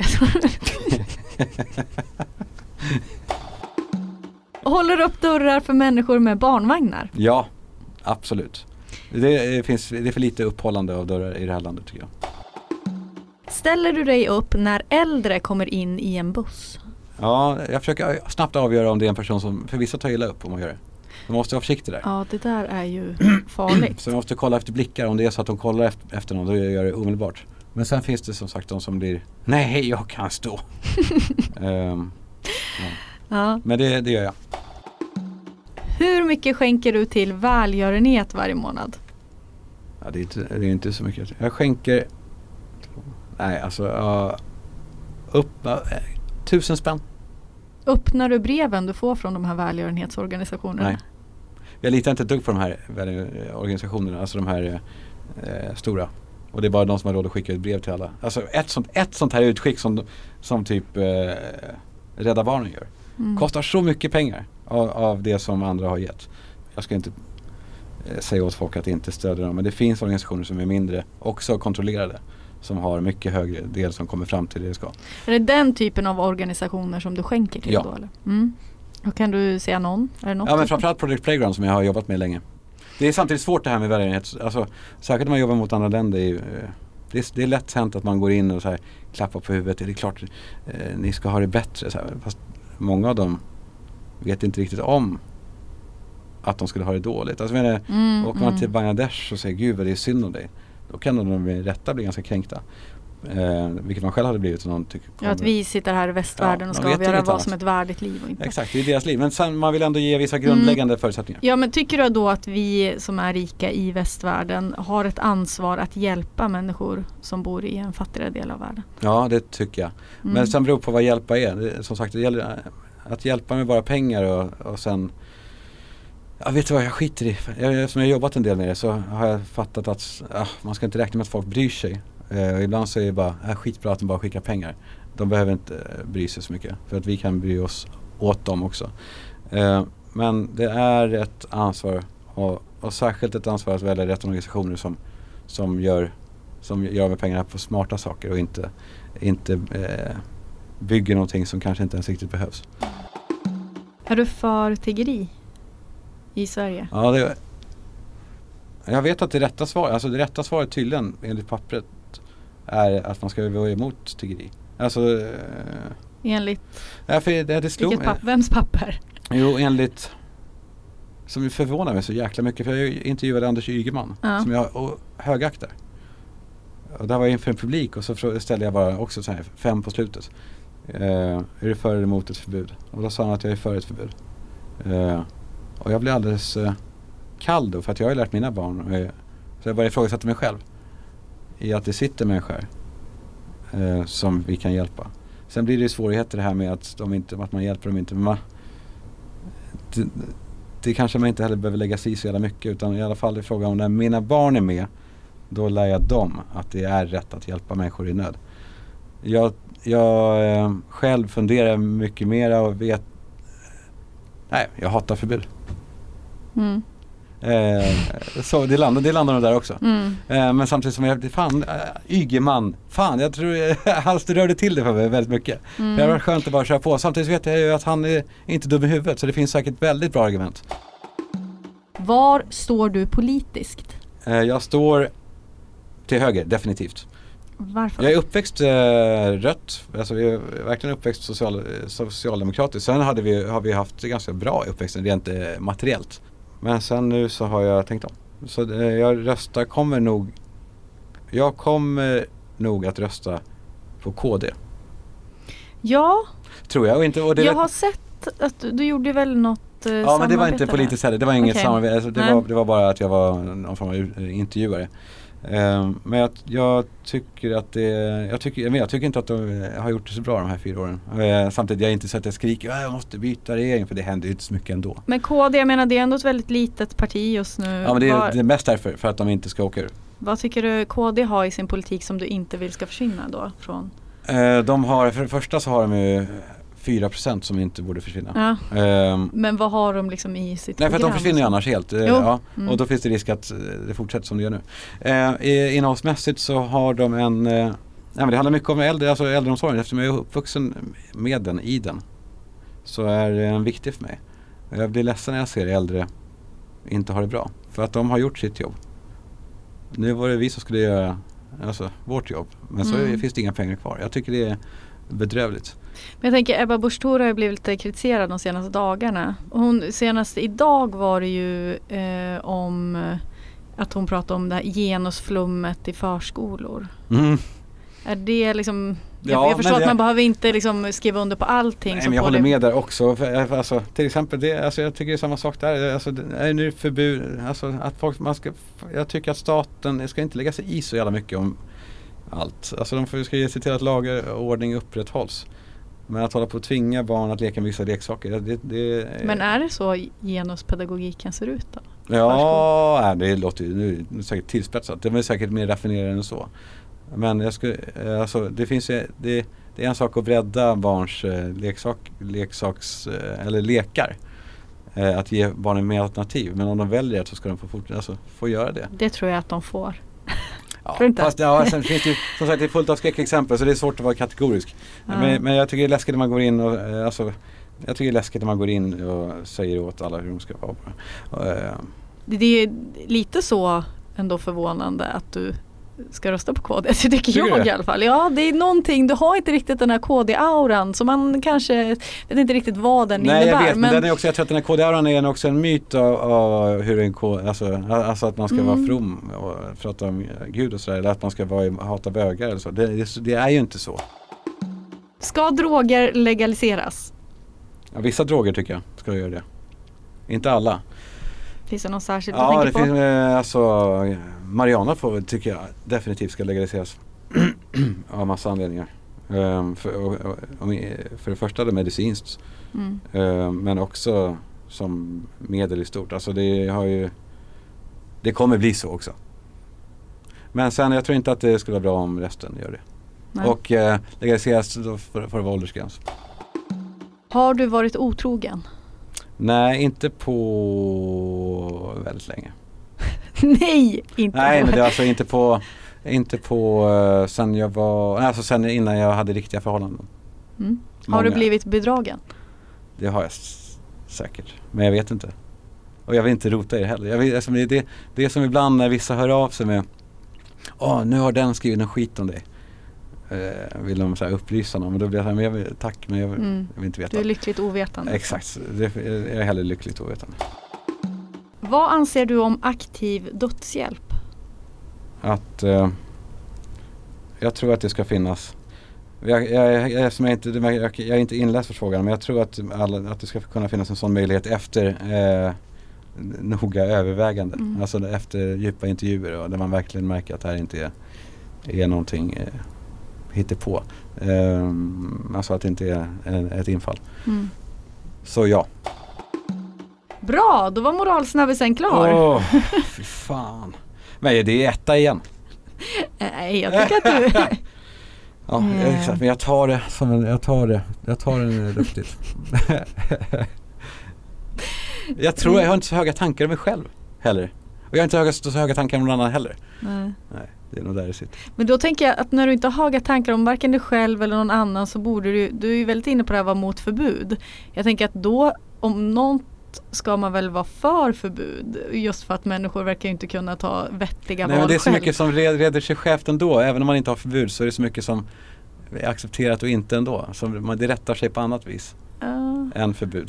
Håller upp dörrar för människor med barnvagnar? Ja, absolut. Det är för lite upphållande av dörrar i det här landet tycker jag. Ställer du dig upp när äldre kommer in i en buss? Ja, jag försöker snabbt avgöra om det är en person som för vissa tar illa upp om man gör det. Man måste vara försiktig där. Ja, det där är ju farligt. Så man måste kolla efter blickar. Om det är så att de kollar efter någon, då gör det omedelbart. Men sen finns det som sagt de som blir nej, jag kan stå. Ja. Men det gör jag. Hur mycket skänker du till välgörenhet varje månad? Ja, det är inte så mycket. Jag skänker 1000 spänn. Öppnar du breven du får från de här välgörenhetsorganisationerna? Nej. Jag litar inte ett dugg på de här organisationerna, alltså de här stora Och det är bara de som har råd att skicka ett brev till alla. Alltså ett sånt här utskick som typ Rädda Barnen gör. Kostar så mycket pengar av det som andra har gett. Jag ska inte säga åt folk att inte stödja dem, men det finns organisationer som är mindre också kontrollerade, som har mycket högre del som kommer fram till det ska. Är det den typen av organisationer som du skänker till då? Eller? Och kan du säga någon? Är det något men framförallt Project Playground som jag har jobbat med länge. Det är samtidigt svårt det här med välgörenhet. Alltså, särskilt när man jobbar mot andra länder. Det är lätt hänt att man går in och så här, klappar på huvudet. Det är klart ni ska ha det bättre. Så här. Fast många av dem vet inte riktigt om att de skulle ha det dåligt. Alltså, åker man till Bangladesh och säger gud vad det är synd om dig. Då kan de med rätta bli ganska kränkta. Vilket man själv hade blivit. Någon tycker, att vi sitter här i västvärlden och ska avgöra vad som är ett värdigt liv och inte. Exakt, det är deras liv. Men sen man vill ändå ge vissa grundläggande förutsättningar. Ja, men tycker du då att vi som är rika i västvärlden har ett ansvar att hjälpa människor som bor i en fattigare del av världen? Ja, det tycker jag. Men sen beror på vad hjälpa är. Som sagt, det gäller att hjälpa med bara pengar och sen... Jag vet vad jag skiter i. Som jag har jobbat en del med det så har jag fattat att man ska inte räkna med att folk bryr sig. Och ibland så är det bara skitbra att de bara skickar pengar. De behöver inte bry sig så mycket. För att vi kan bry oss åt dem också. Men det är ett ansvar. Och särskilt ett ansvar att välja rätt organisationer som gör med pengarna på smarta saker. Och inte bygger någonting som kanske inte ens riktigt behövs. Är du för tiggeri i Sverige? Ja, jag vet att det rätta svaret tydligen enligt pappret är att man ska vara emot tiggeri. Alltså enligt vilket vems papper? Jo, enligt som förvånar mig så jäkla mycket, för jag intervjuade Anders Ygeman som jag högaktar. Och där var jag inför en publik och så ställde jag bara också så här 5 på slutet. Är du för eller emot ett förbud? Och då sa han att jag är för ett förbud. Och jag blev alldeles kall då, för att jag har lärt mina barn. Så jag bara ifrågasatte mig själv i att det sitter människor som vi kan hjälpa. Sen blir det svårigheter det här med att man hjälper dem inte. Men det kanske man inte heller behöver lägga sig i så jävla mycket, utan i alla fall är frågan om när mina barn är med, då lär jag dem att det är rätt att hjälpa människor i nöd. Jag själv funderar mycket mer och vet jag hatar förbud. Så det landar nog där också. Men samtidigt som Ygeman, jag tror han rörde till det för mig väldigt mycket. Det var skönt att bara köra på. Samtidigt vet jag ju att han är inte dum i huvudet, så det finns säkert väldigt bra argument. Var står du politiskt? Jag står till höger, definitivt. Varför? Jag är uppväxt rött. Alltså jag är verkligen uppväxt socialdemokratiskt. Sen har vi haft ganska bra uppväxt rent materiellt. Men sen nu så har jag tänkt om. Så jag kommer nog att rösta på KD. Ja. Tror jag. Jag har sett att du gjorde väl något ja, men det var inte politiskt heller. Det var inget samarbete. Alltså, det var bara att jag var någon form av intervjuare. Men jag tycker att jag tycker inte att de har gjort det så bra de här 4 åren. Samtidigt jag inte så att jag skriker jag måste byta regering, för det händer ju inte så mycket ändå. Men KD, jag menar det är ändå ett väldigt litet parti just nu. Ja, men det är mest därför, för att de inte ska åka ur. Vad tycker du KD har i sin politik som du inte vill ska försvinna då? De har, för det första så har de ju 4% som inte borde försvinna. Men vad har de liksom i sitt program? Nej, för att de försvinner ju annars helt. Och då finns det risk att det fortsätter som det gör nu. Innehållsmässigt så har de men det handlar mycket om äldreomsorgen. Eftersom jag är uppvuxen med den, i den, så är den viktig för mig. Jag blir ledsen när jag ser äldre inte har det bra. För att de har gjort sitt jobb. Nu var det vi som skulle göra vårt jobb. Men så finns det inga pengar kvar. Jag tycker det är bedrövligt. Men jag tänker, Ebba Busch Thor har ju blivit lite kritiserad de senaste dagarna. Senast idag var det ju om att hon pratade om det här genusflummet i förskolor. Är det liksom... Jag förstår att man behöver inte liksom skriva under på allting. Nej, men jag håller med där också. Alltså, till exempel, jag tycker det är samma sak där. Alltså, det är nu förbud. Alltså, att jag tycker att staten ska inte lägga sig i så jävla mycket om allt. Alltså, de ska ge sig till att lagar och ordning upprätthålls. Men att hålla på att tvinga barn att leka med vissa leksaker. Men är det så genuspedagogiken ser ut då? Ja, det låter ju säkert tillspetsat. Det är säkert mer raffinerande än så. Men jag skulle, alltså, det är en sak att bredda barns leksaks eller lekar. Att ge barnen mer alternativ. Men om de väljer så ska de få göra det. Det tror jag att de får. Ja, fast sen finns det ju, som sagt, det är fullt av skräckexempel så det är svårt att vara kategorisk. Men jag tycker det är läskigt när man går in och jag tycker det är läskigt när man går in och säger åt alla hur de ska vara. Det är lite så ändå förvånande att du ska rösta på KD. Så tycker jag i alla fall. Ja, det är någonting, du har inte riktigt den här KD-auran så man kanske vet inte riktigt vad den innebär. Nej, jag vet, men den är också, jag tror att den här KD-auran är också en myt av hur en alltså att man ska vara from och prata om Gud och sådär, eller att man ska hata bögar eller så. Det är ju inte så. Ska droger legaliseras? Ja, vissa droger tycker jag ska göra det. Inte alla. Finns det någon särskilt att tänka på? Ja, alltså marijuana tycker jag definitivt ska legaliseras av massa anledningar. För det första det medicinskt. Men också som medel i stort. Alltså det kommer bli så också. Men sen jag tror inte att det skulle vara bra om resten gör det. Nej. Och legaliseras då för att vara åldersgräns. Har du varit otrogen? Nej, inte på väldigt länge. Nej, inte Nej, på. Men det är alltså inte på sen jag var, alltså sen innan jag hade riktiga förhållanden. Har du blivit bedragen? Det har jag säkert, men jag vet inte. Och jag vill inte rota i det heller. Alltså, det är som ibland när vissa hör av sig med nu har den skrivit en skit om dig. Vill de så här upplysa någon, men då blir jag så här, tack, men jag vill inte veta. Du är lyckligt ovetande. Exakt, jag är heller lyckligt ovetande. Vad anser du om aktiv dödshjälp? Att jag tror att det ska finnas. Jag är inte inläst för frågan, men jag tror att det ska kunna finnas en sån möjlighet efter noga övervägande. Alltså efter djupa intervjuer och där man verkligen märker att det här inte är någonting hittepå. Alltså att det inte är ett infall. Så ja. Bra, då var moralsnabbisen klar. Fy fan. Men det är etta igen. Nej, jag tycker att du... Ja, exakt. Men jag tar det riktigt. Jag har inte så höga tankar om mig själv heller. Och jag har inte så höga tankar om någon annan heller. Nej, det är nog där det sitter. Men då tänker jag att när du inte har höga tankar om varken dig själv eller någon annan så borde du är ju väldigt inne på det här att vara mot förbud. Jag tänker att då om något ska man väl vara för förbud just för att människor verkar inte kunna ta vettiga val. Men det är så själv. mycket som reder sig självt ändå. Även om man inte har förbud så är det så mycket som är accepterat och inte ändå. Så det rättar sig på annat vis än förbud.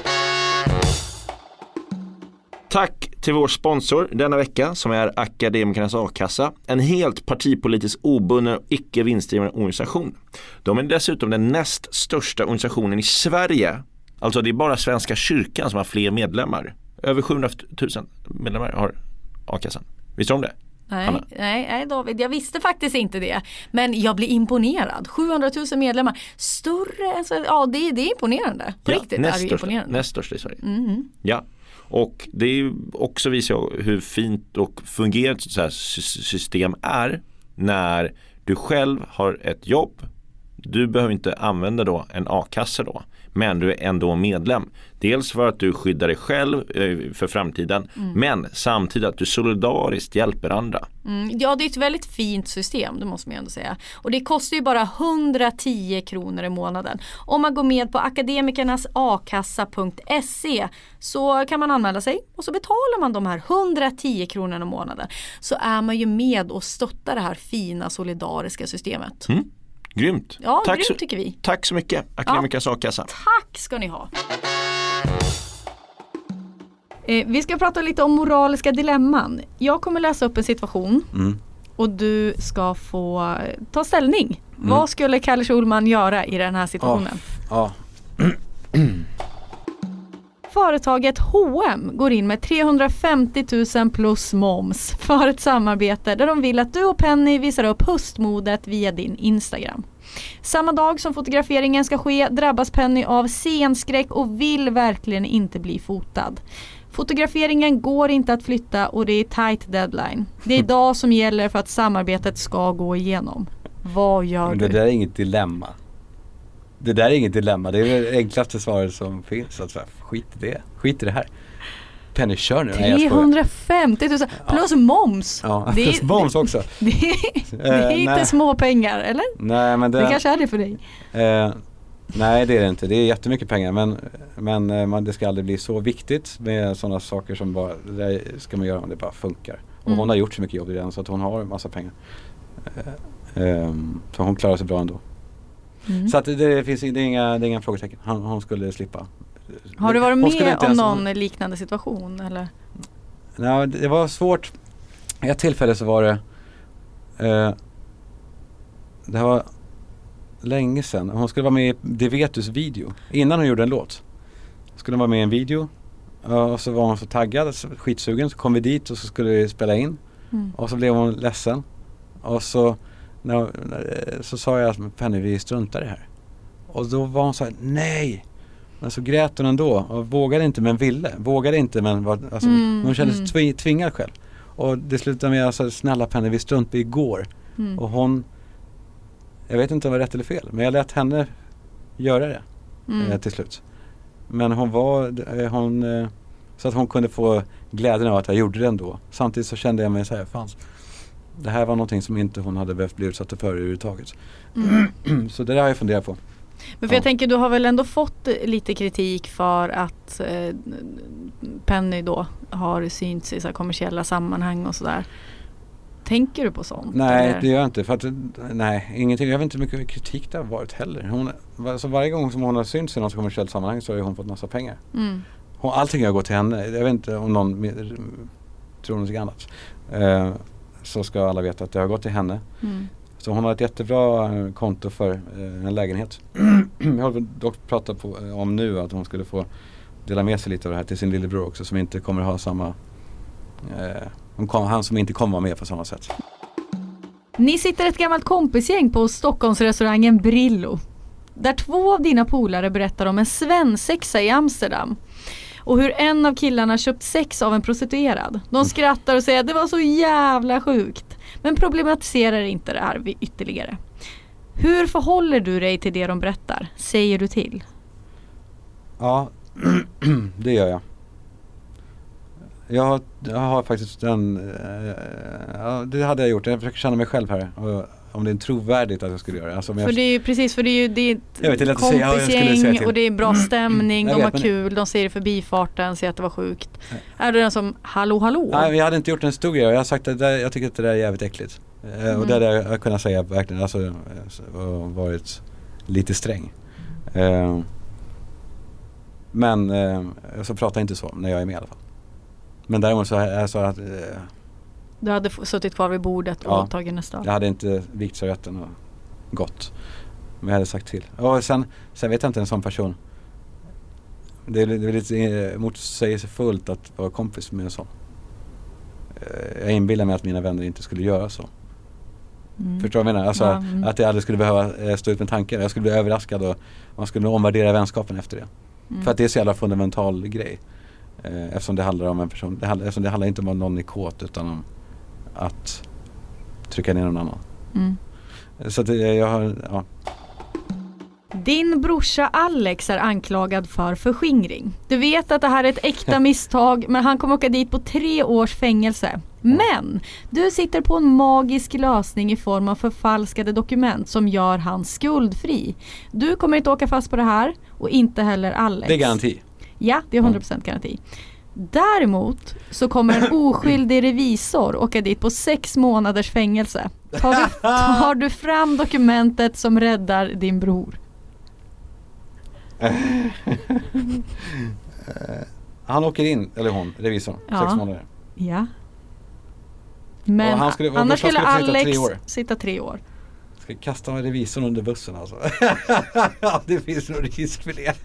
Tack till vår sponsor denna vecka som är Akademikernas A-kassa. En helt partipolitiskt obunden och icke vinstdrivande organisation. De är dessutom den näst största organisationen i Sverige. Alltså det är bara Svenska kyrkan som har fler medlemmar. Över 700 000 medlemmar har A-kassan. Visste du om det? Nej David, jag visste faktiskt inte det. Men jag blir imponerad. 700 000 medlemmar. Större än så, det är imponerande. På riktigt är det imponerande. Näst största i Sverige. Ja. Och det är också visar hur fint och fungerande så här system är när du själv har ett jobb. Du behöver inte använda då en A-kassa då. Men du är ändå medlem. Dels för att du skyddar dig själv för framtiden. Men samtidigt att du solidariskt hjälper andra. Ja, det är ett väldigt fint system, det måste man ändå säga. Och det kostar ju bara 110 kronor i månaden. Om man går med på akademikernasakassa.se så kan man anmäla sig. Och så betalar man de här 110 kronorna i månaden. Så är man ju med och stöttar det här fina solidariska systemet. Grymt. Ja, grymt tycker vi. Tack så mycket, Akademikernas A-kassa. Tack ska ni ha. Vi ska prata lite om moraliska dilemman. Jag kommer läsa upp en situation och du ska få ta ställning. Vad skulle Kalle Schulman göra i den här situationen? Företaget H&M går in med 350 000 plus moms för ett samarbete där de vill att du och Penny visar upp höstmodet via din Instagram. Samma dag som fotograferingen ska ske drabbas Penny av scenskräck och vill verkligen inte bli fotad. Fotograferingen går inte att flytta och det är tight deadline. Det är idag som gäller för att samarbetet ska gå igenom. Vad gör Men du? det där är inget dilemma. Det där är inget dilemma. Det är det enklaste svaret som finns. Alltså, skit i det. Skit i det här. Penny, kör nu. 350 000 plus moms. Ja, plus moms också. Det är inte små pengar, eller? Nej, men Det kanske är det för dig. Nej, det är det inte. Det är jättemycket pengar. Men det ska aldrig bli så viktigt med sådana saker som bara, det där ska man göra om det bara funkar. Och hon har gjort så mycket jobb redan så att hon har en massa pengar. Så hon klarar sig bra ändå. Så att det är inga frågetecken. Hon skulle slippa. Har du varit med om någon liknande situation? Eller? Nej, det var svårt. I ett tillfälle så var det var länge sedan. Hon skulle vara med i Det Vetus video. Innan hon gjorde en låt. Skulle hon vara med i en video. Och så var hon så taggad, skitsugen. Så kom vi dit och så skulle vi spela in. Och så blev hon ledsen. Och så sa jag att Penny, vi struntar i det här. Och då var hon så här, nej. Men så grät hon ändå. Och vågade inte men ville. Vågade inte men hon kände sig tvingad själv. Och det slutade med att snälla Penny, vi struntade igår. Och hon, jag vet inte om det var rätt eller fel, men jag lät henne göra det till slut. Men hon så att hon kunde få glädjen av att jag gjorde det ändå. Samtidigt så kände jag mig så här, fanns det här var någonting som inte hon hade behövt bli utsatt för överhuvudtaget. Så det där har jag funderat på. Men för jag tänker, du har väl ändå fått lite kritik för att Penny då har synts i så här kommersiella sammanhang och sådär. Tänker du på sånt? Nej, eller? det gör jag inte. För att, nej, ingenting. Jag vet inte hur mycket kritik det har varit heller. Så varje gång som hon har synts i något kommersiellt sammanhang så har hon fått massa pengar. Allting har gått till henne. Jag vet inte om någon tror något annat. Så ska alla veta att det har gått till henne. Så hon har ett jättebra konto för en lägenhet. Jag har dock pratat om nu att hon skulle få dela med sig lite av det här till sin lillebror också, som inte kommer ha samma han som inte kommer vara med på samma sätt. Ni sitter ett gammalt kompisgäng på Stockholmsrestaurangen Brillo, där 2 av dina polare berättar om en svensexa i Amsterdam och hur en av killarna köpt sex av en prostituerad. De skrattar och säger att det var så jävla sjukt, men problematiserar inte det här ytterligare. Hur förhåller du dig till det de berättar? Säger du till? Ja, det gör jag. Jag har faktiskt det hade jag gjort. Jag försöker känna mig själv här. Och om det är trovärdigt att jag skulle göra det. Alltså, för det är ju precis, för det är ett kompisgäng och det är bra stämning, de har kul, de säger det förbifarten, säger att det var sjukt. Är du den som, hallå? Nej, jag hade inte gjort en stor grej. Jag har sagt att jag tycker att det där är jävligt äckligt. Och det hade jag kunnat säga verkligen, alltså varit lite sträng. Men så pratar jag inte så när jag är med i alla fall. Men däremot så är det så att du hade suttit kvar vid bordet och tagit nästa. Jag hade inte vikt servetten och gått. Men jag hade sagt till. Och sen vet jag inte en sån person. Det är lite motsägelsefullt att vara kompis med en sån. Jag inbillar mig att mina vänner inte skulle göra så. Förstår du vad jag menar? Alltså, att jag aldrig skulle behöva stå ut med tankar. Jag skulle bli överraskad och man skulle omvärdera vänskapen efter det. För att det är så jävla fundamental grej. Eftersom det handlar om en person. Eftersom det handlar inte om någon är kåt utan om att trycka ner någon annan. Så att jag har, ja. Din brorsa Alex är anklagad för förskingring. Du vet att det här är ett äkta misstag, men han kommer åka dit på 3 års fängelse. Men du sitter på en magisk lösning i form av förfalskade dokument som gör han skuldfri. Du kommer inte åka fast på det här och inte heller Alex. Det är garanti. Ja, det är 100% garanti. Däremot så kommer en oskyldig revisor åka dit på 6 månaders fängelse. Tar du fram dokumentet som räddar din bror? Han åker in, eller hon, revisorn, 6 månader. Ja. Men annars skulle Alex sitta 3 år. Ska kasta revisorn under bussen alltså. Det finns nog risk för det.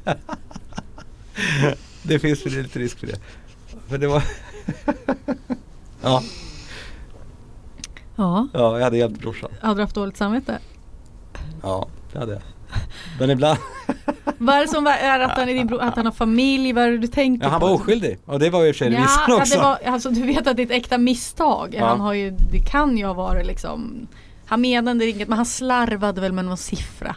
Det finns för lite risk för det. För det var Ja, jag hade hjälpt brorsan. Hade du haft dåligt samvete? Ja, det hade jag. Men ibland... Vad är det som är att han är din bror, att han har familj? Vad är det du tänker Ja, han på? var oskyldig. Och det var ju tjejrevisorn också. Det var, alltså, du vet att det är ett äkta misstag. Ja. Han har ju, det kan ju ha varit liksom... Han menade inget, men han slarvade väl med någon siffra.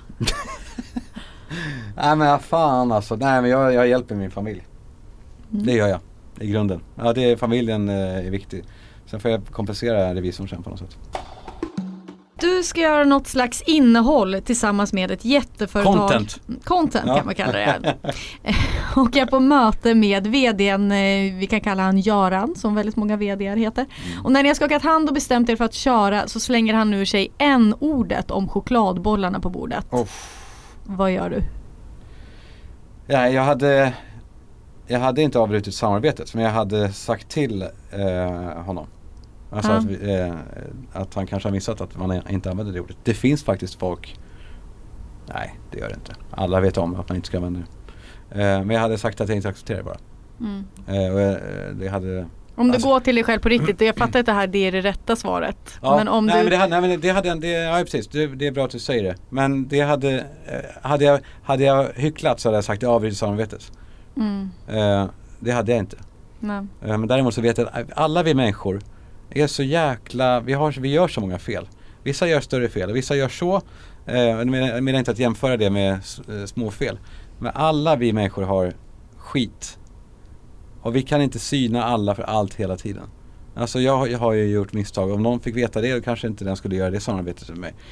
Nej men fan alltså. Nej men jag hjälper min familj. Det gör jag. I grunden. Ja, det är, familjen är viktig. Sen får jag kompensera revisorn sen på något sätt. Du ska göra något slags innehåll tillsammans med ett jätteföretag. Content Ja. kan man kalla det. Och jag är på möte med vdn, vi kan kalla han Göran, som väldigt många vd:ar heter. Och när ni har skakat hand och bestämt er för att köra så slänger han ur sig ordet om chokladbollarna på bordet. Vad gör du? Ja, jag hade inte avbrutit samarbetet, men jag hade sagt till honom. Alltså att han kanske har missat att man inte använder det ordet. Det finns faktiskt folk. Nej, det gör det inte. Alla vet om att man inte ska använda det. Men jag hade sagt att jag inte accepterar det bara. Det hade... Om du går till dig själv på riktigt, jag fattar att det är det rätta svaret. Ja, men om nej, du... men det hade ja precis, det är bra att du säger det. Men det hade jag hycklat så hade jag sagt att jag avbryter samarbetet. Det hade jag inte. Nej. Men däremot så vet jag att alla vi människor är så jäkla, vi gör så många fel. Vissa gör större fel och vissa gör så. Jag menar inte att jämföra det med små fel. Men alla vi människor har skit. Och vi kan inte syna alla för allt hela tiden. Alltså jag har ju gjort misstag. Om någon fick veta det, då kanske inte den skulle göra det samarbetet med mig.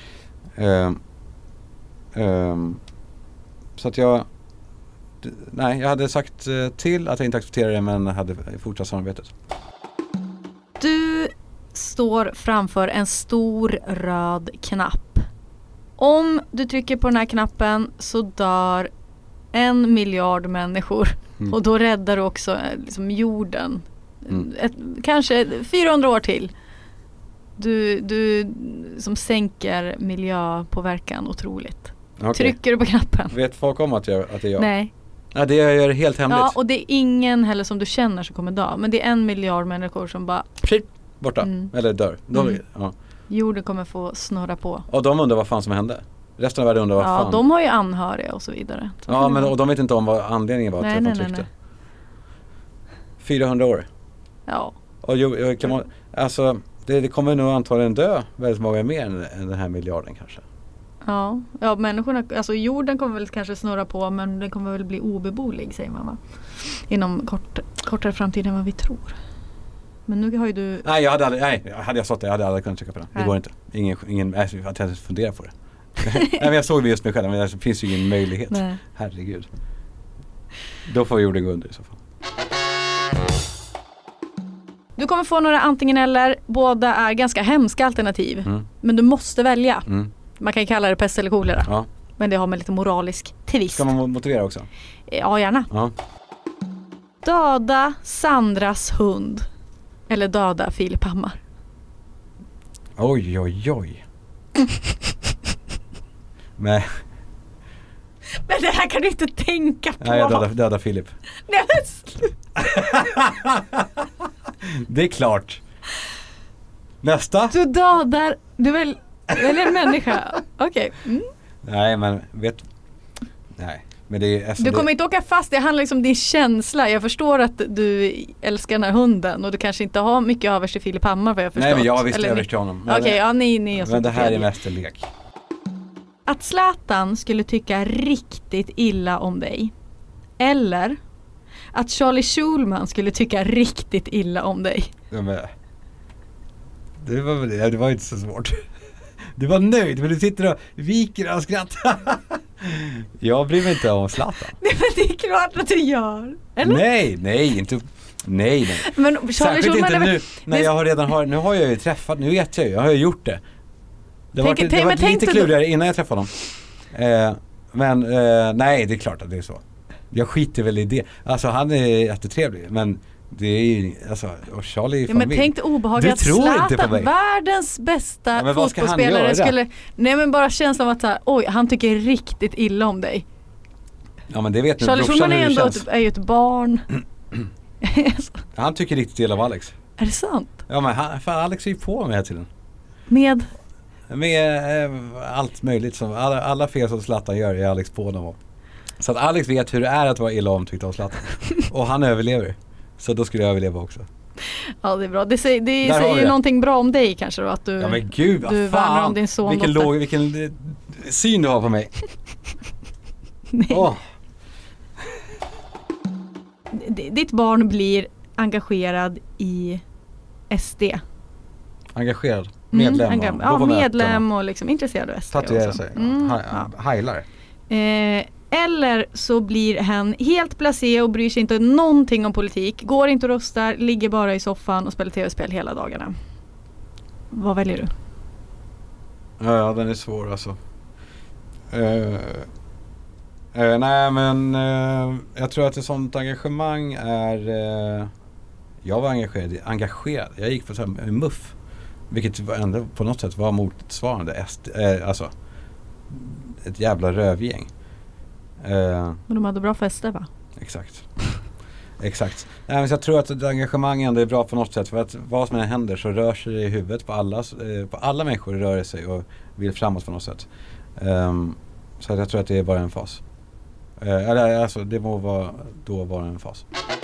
Så att jag hade sagt till att jag inte accepterar det, men hade fortsatt samarbetet. Du står framför en stor röd knapp. Om du trycker på den här knappen så dör 1 miljard människor. Och då räddar du också liksom jorden. Kanske 400 år till. Du som sänker miljöpåverkan otroligt. Okay. Trycker du på knappen? Vet folk om att det är jag? Nej. Ja, det gör helt hemligt. Ja, och det är ingen heller som du känner som kommer dö. Men det är 1 miljard människor som bara... Borta. Eller dör. Ja. Jorden kommer få snurra på. Och de undrar vad fan som hände. Resten av världen undrar vad fan. Ja, de har ju anhöriga och så vidare. Ja, men och de vet inte om vad anledningen var till att de tryckte. 400 år. Ja. Och alltså, det kommer nog antagligen dö väldigt många mer än den här miljarden kanske. Ja, människorna, alltså jorden kommer väl kanske snurra på, men den kommer väl bli obeboelig, säger man va? Inom kortare framtid än vad vi tror. Men nu har ju du... Nej, hade jag stått där, jag hade aldrig kunnat trycka på den. Det går inte. Ingen att jag funderar på det. Nej, men jag såg just mig själv, men det finns ju ingen möjlighet. Nej. Herregud. Då får jorden gå under i så fall. Du kommer få några antingen eller. Båda är ganska hemska alternativ. Men du måste välja. Man kan ju kalla det pest eller kolera. Ja. Men det har med lite moralisk twist. Ska man motivera också? Ja, gärna. Ja. Döda Sandras hund. Eller döda Filip Hammar. Oj. Men det här kan du inte tänka på. Nej, jag dödar Filip. Nej, men det är klart. Nästa. Du väljer en människa. Okej. Nej, men men det är, alltså du kommer inte åka fast. Det handlar liksom om din känsla. Jag förstår att du älskar den här hunden och du kanske inte har mycket övers till Filip Hammar, vad jag förstått. Nej, men jag visste övers till honom. Okej, ja, ni men det här är mest en lek. Att Zlatan skulle tycka riktigt illa om dig. Eller att Charlie Schulman skulle tycka riktigt illa om dig. Ja, men det var inte så svårt. Du var nöjd, men du sitter och viker och skrattar. Jag bryr mig inte om Zlatan. Nej, men det är klart att du gör. Eller? Nej, inte. Nej. Men Charlie Schulman inte nu, när jag nu har jag ju träffat, nu vet jag har ju gjort det. Det var lite klurigare innan jag träffade honom. Men nej, det är klart att det är så. Jag skiter väl i det. Alltså han är jättetrevlig, men det är ju, alltså, och Charlie är familj. Men tänk dig obehagligt att Zlatan, världens bästa fotbollsspelare skulle... Nej, men bara känslan av att så här, oj, han tycker riktigt illa om dig. Ja, men det vet Charlie Schulman är ju ett barn. Han tycker riktigt illa av Alex. Är det sant? Ja, men Alex är ju på mig hela tiden. Med? med allt möjligt som alla fel som Zlatan gör är Alex på honom. Så att Alex vet hur det är att vara illa omtyckt av Zlatan. Och han överlever. Så då skulle jag överleva också. Ja, det är bra. Det säger ju någonting bra om dig kanske då, att du, ja men gud, du värnar om din son. Vilken syn du har på mig. Ditt barn blir engagerad i SD. Engagerad? Medlem? Medlem och liksom intresserad av SD. Tatuerar sig. Heilar. Eller så blir han helt blasé och bryr sig inte någonting om politik. Går inte och röstar, ligger bara i soffan och spelar tv-spel hela dagarna. Vad väljer du? Ja, den är svår alltså. Nej men jag tror att ett sånt engagemang är jag var engagerad. Jag gick för en muff, vilket ändå på något sätt var motsvarande alltså ett jävla rövgäng. Men de hade bra fester, va? Exakt. Nej, men jag tror att ett engagemang ändå är bra på något sätt, för att vad som än händer så rör sig det i huvudet på alla människor rör sig och vill framåt på något sätt. Så jag tror att det är bara en fas. Eller alltså det må vara en fas.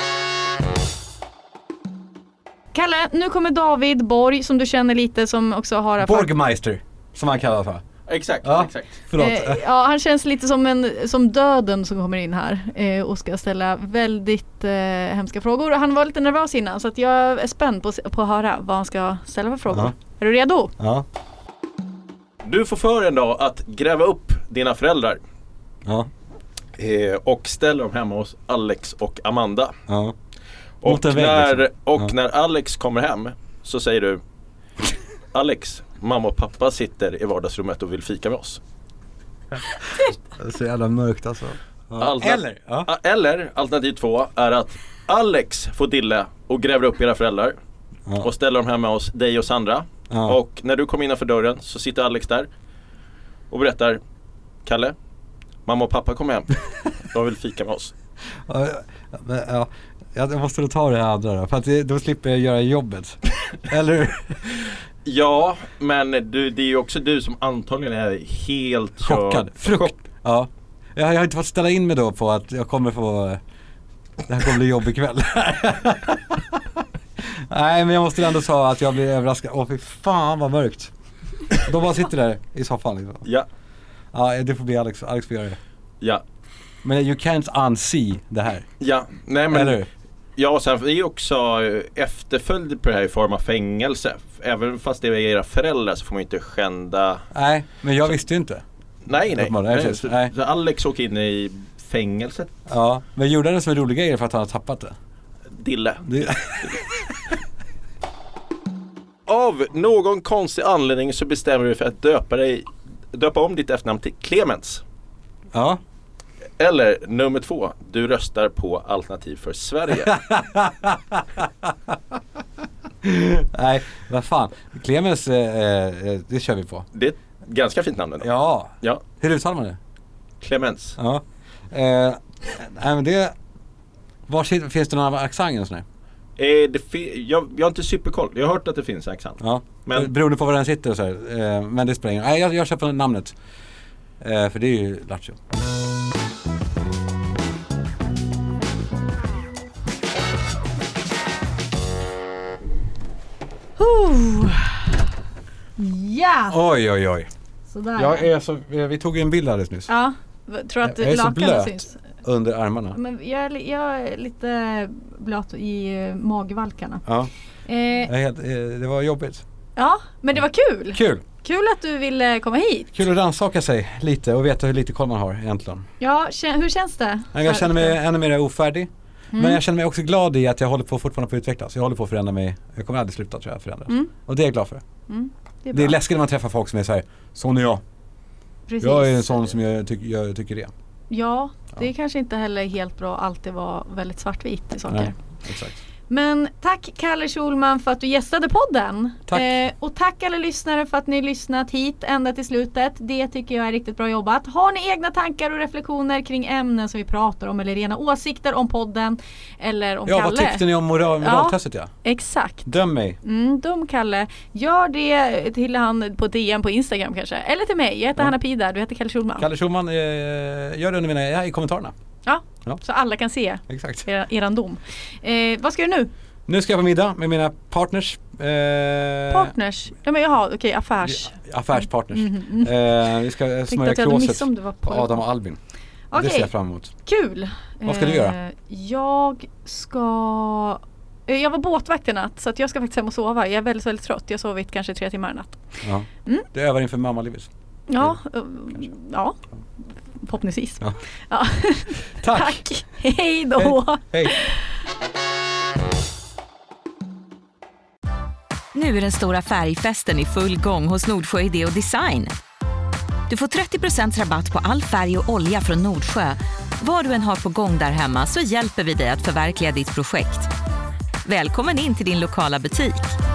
Kalle, nu kommer David Borg som du känner lite, som också har Borgmeister, som han kallar för. Exakt. Förlåt. Han känns lite som döden som kommer in här och ska ställa väldigt hemska frågor. Han var lite nervös innan, så att jag är spänd på att höra vad han ska ställa för frågor. Är du redo? Ja. Du får för en dag att gräva upp dina föräldrar. Ja. Och ställa dem hemma hos Alex och Amanda. Ja. När Alex kommer hem så säger du: Alex, mamma och pappa sitter i vardagsrummet och vill fika med oss. Det är så jävla mörkt alltså. Ja. Eller alternativ 2 är att Alex får dille och gräver upp era föräldrar och ställer dem hemma hos dig och Sandra. Och när du kommer innanför dörren så sitter Alex där och berättar: Kalle, mamma och pappa kommer hem. De vill fika med oss. Jag måste då ta det här andra då, för att då slipper jag göra jobbet. Eller? Ja, men det är ju också du som antagligen är helt chockad. Ja. Jag har inte fått ställa in mig då på att jag kommer få... Det här kommer bli jobb ikväll. Nej, men jag måste ändå säga att jag blir överraskad. Fy fan vad mörkt. De bara sitter där i soffan liksom. Ja. Ja, det får bli Alex får göra det. Ja. Men you can't unsee det här. Ja, nej men... Eller? Ja, och sen är ju också efterföljd på det här i form av fängelse. Även fast det är era föräldrar så får man inte skända... Nej, men jag visste ju inte. Nej. Så Alex åker in i fängelset. Ja, men gjorde han det som en rolig grej för att han har tappat det? Dille. Av någon konstig anledning så bestämmer du för att döpa om ditt efternamn till Clemens. Ja. Eller nummer 2, du röstar på Alternativ för Sverige. Nej, vad fan. Clemens, det kör vi på. Det är ett ganska fint namn ändå. Ja. Hur uttalar man det? Clemens. Ja. Nej, men det... finns det några accenter och sådär? Jag har inte superkoll. Jag har hört att det finns accent. Ja, men beroende på var den sitter och så här. Men det spelar ingen. Nej, jag köper namnet. För det är ju Lattjo. Ja. Oj. Sådär. Vi tog en bild alldeles nyss. Ja, tror att jag är så blöt syns under armarna. Men jag är lite blöt i magvalkarna. Ja. Det var jobbigt. Ja, men det var kul. Kul att du ville komma hit. Kul att rannsaka sig lite och veta hur lite koll man har egentligen. Ja, hur känns det? Jag känner mig ännu mer ofärdig. Men jag känner mig också glad i att jag håller på fortfarande på att utvecklas. Jag håller på att förändra mig. Jag kommer aldrig sluta, tror jag, förändras. Och det är jag glad för. Det är läskigt när man träffar folk som är så här: sån är jag. Precis. Jag är en sån som jag tycker det. Ja, det är kanske inte heller helt bra alltid vara väldigt svartvit i saker. Nej, exakt. Men tack Kalle Schulman för att du gästade podden. Tack. Och tack alla lyssnare för att ni lyssnat hit ända till slutet. Det tycker jag är riktigt bra jobbat. Har ni egna tankar och reflektioner kring ämnen som vi pratar om eller rena åsikter om podden eller om Kalle? Ja, vad tyckte ni om moraltestet? Ja, exakt. Döm mig. Döm Kalle. Gör det till han på DM på Instagram kanske. Eller till mig. Jag heter Hanna Pidar. Du heter Kalle Schulman. Kalle Schulman, gör det under i kommentarerna. Ja, så alla kan se eran dom. Vad ska du nu? Nu ska jag på middag med mina partners. Partners? Ja, men affärspartners. Vi ska smörja klåset på Adam och Albin. Det ser jag fram emot. Kul! Vad ska du göra? Jag var båtvakt i natt så att jag ska faktiskt hem och sova. Jag är väldigt, väldigt trött. Jag har sovit kanske 3 timmar i natt. Ja. Du övar inför mammalivet. Ja. Förhoppningsvis. Ja. Tack. Hej då. Hej. Nu är den stora färgfesten i full gång hos Nordsjö Idé och Design. Du får 30% rabatt på all färg och olja från Nordsjö. Vad du än har på gång där hemma så hjälper vi dig att förverkliga ditt projekt. Välkommen in till din lokala butik.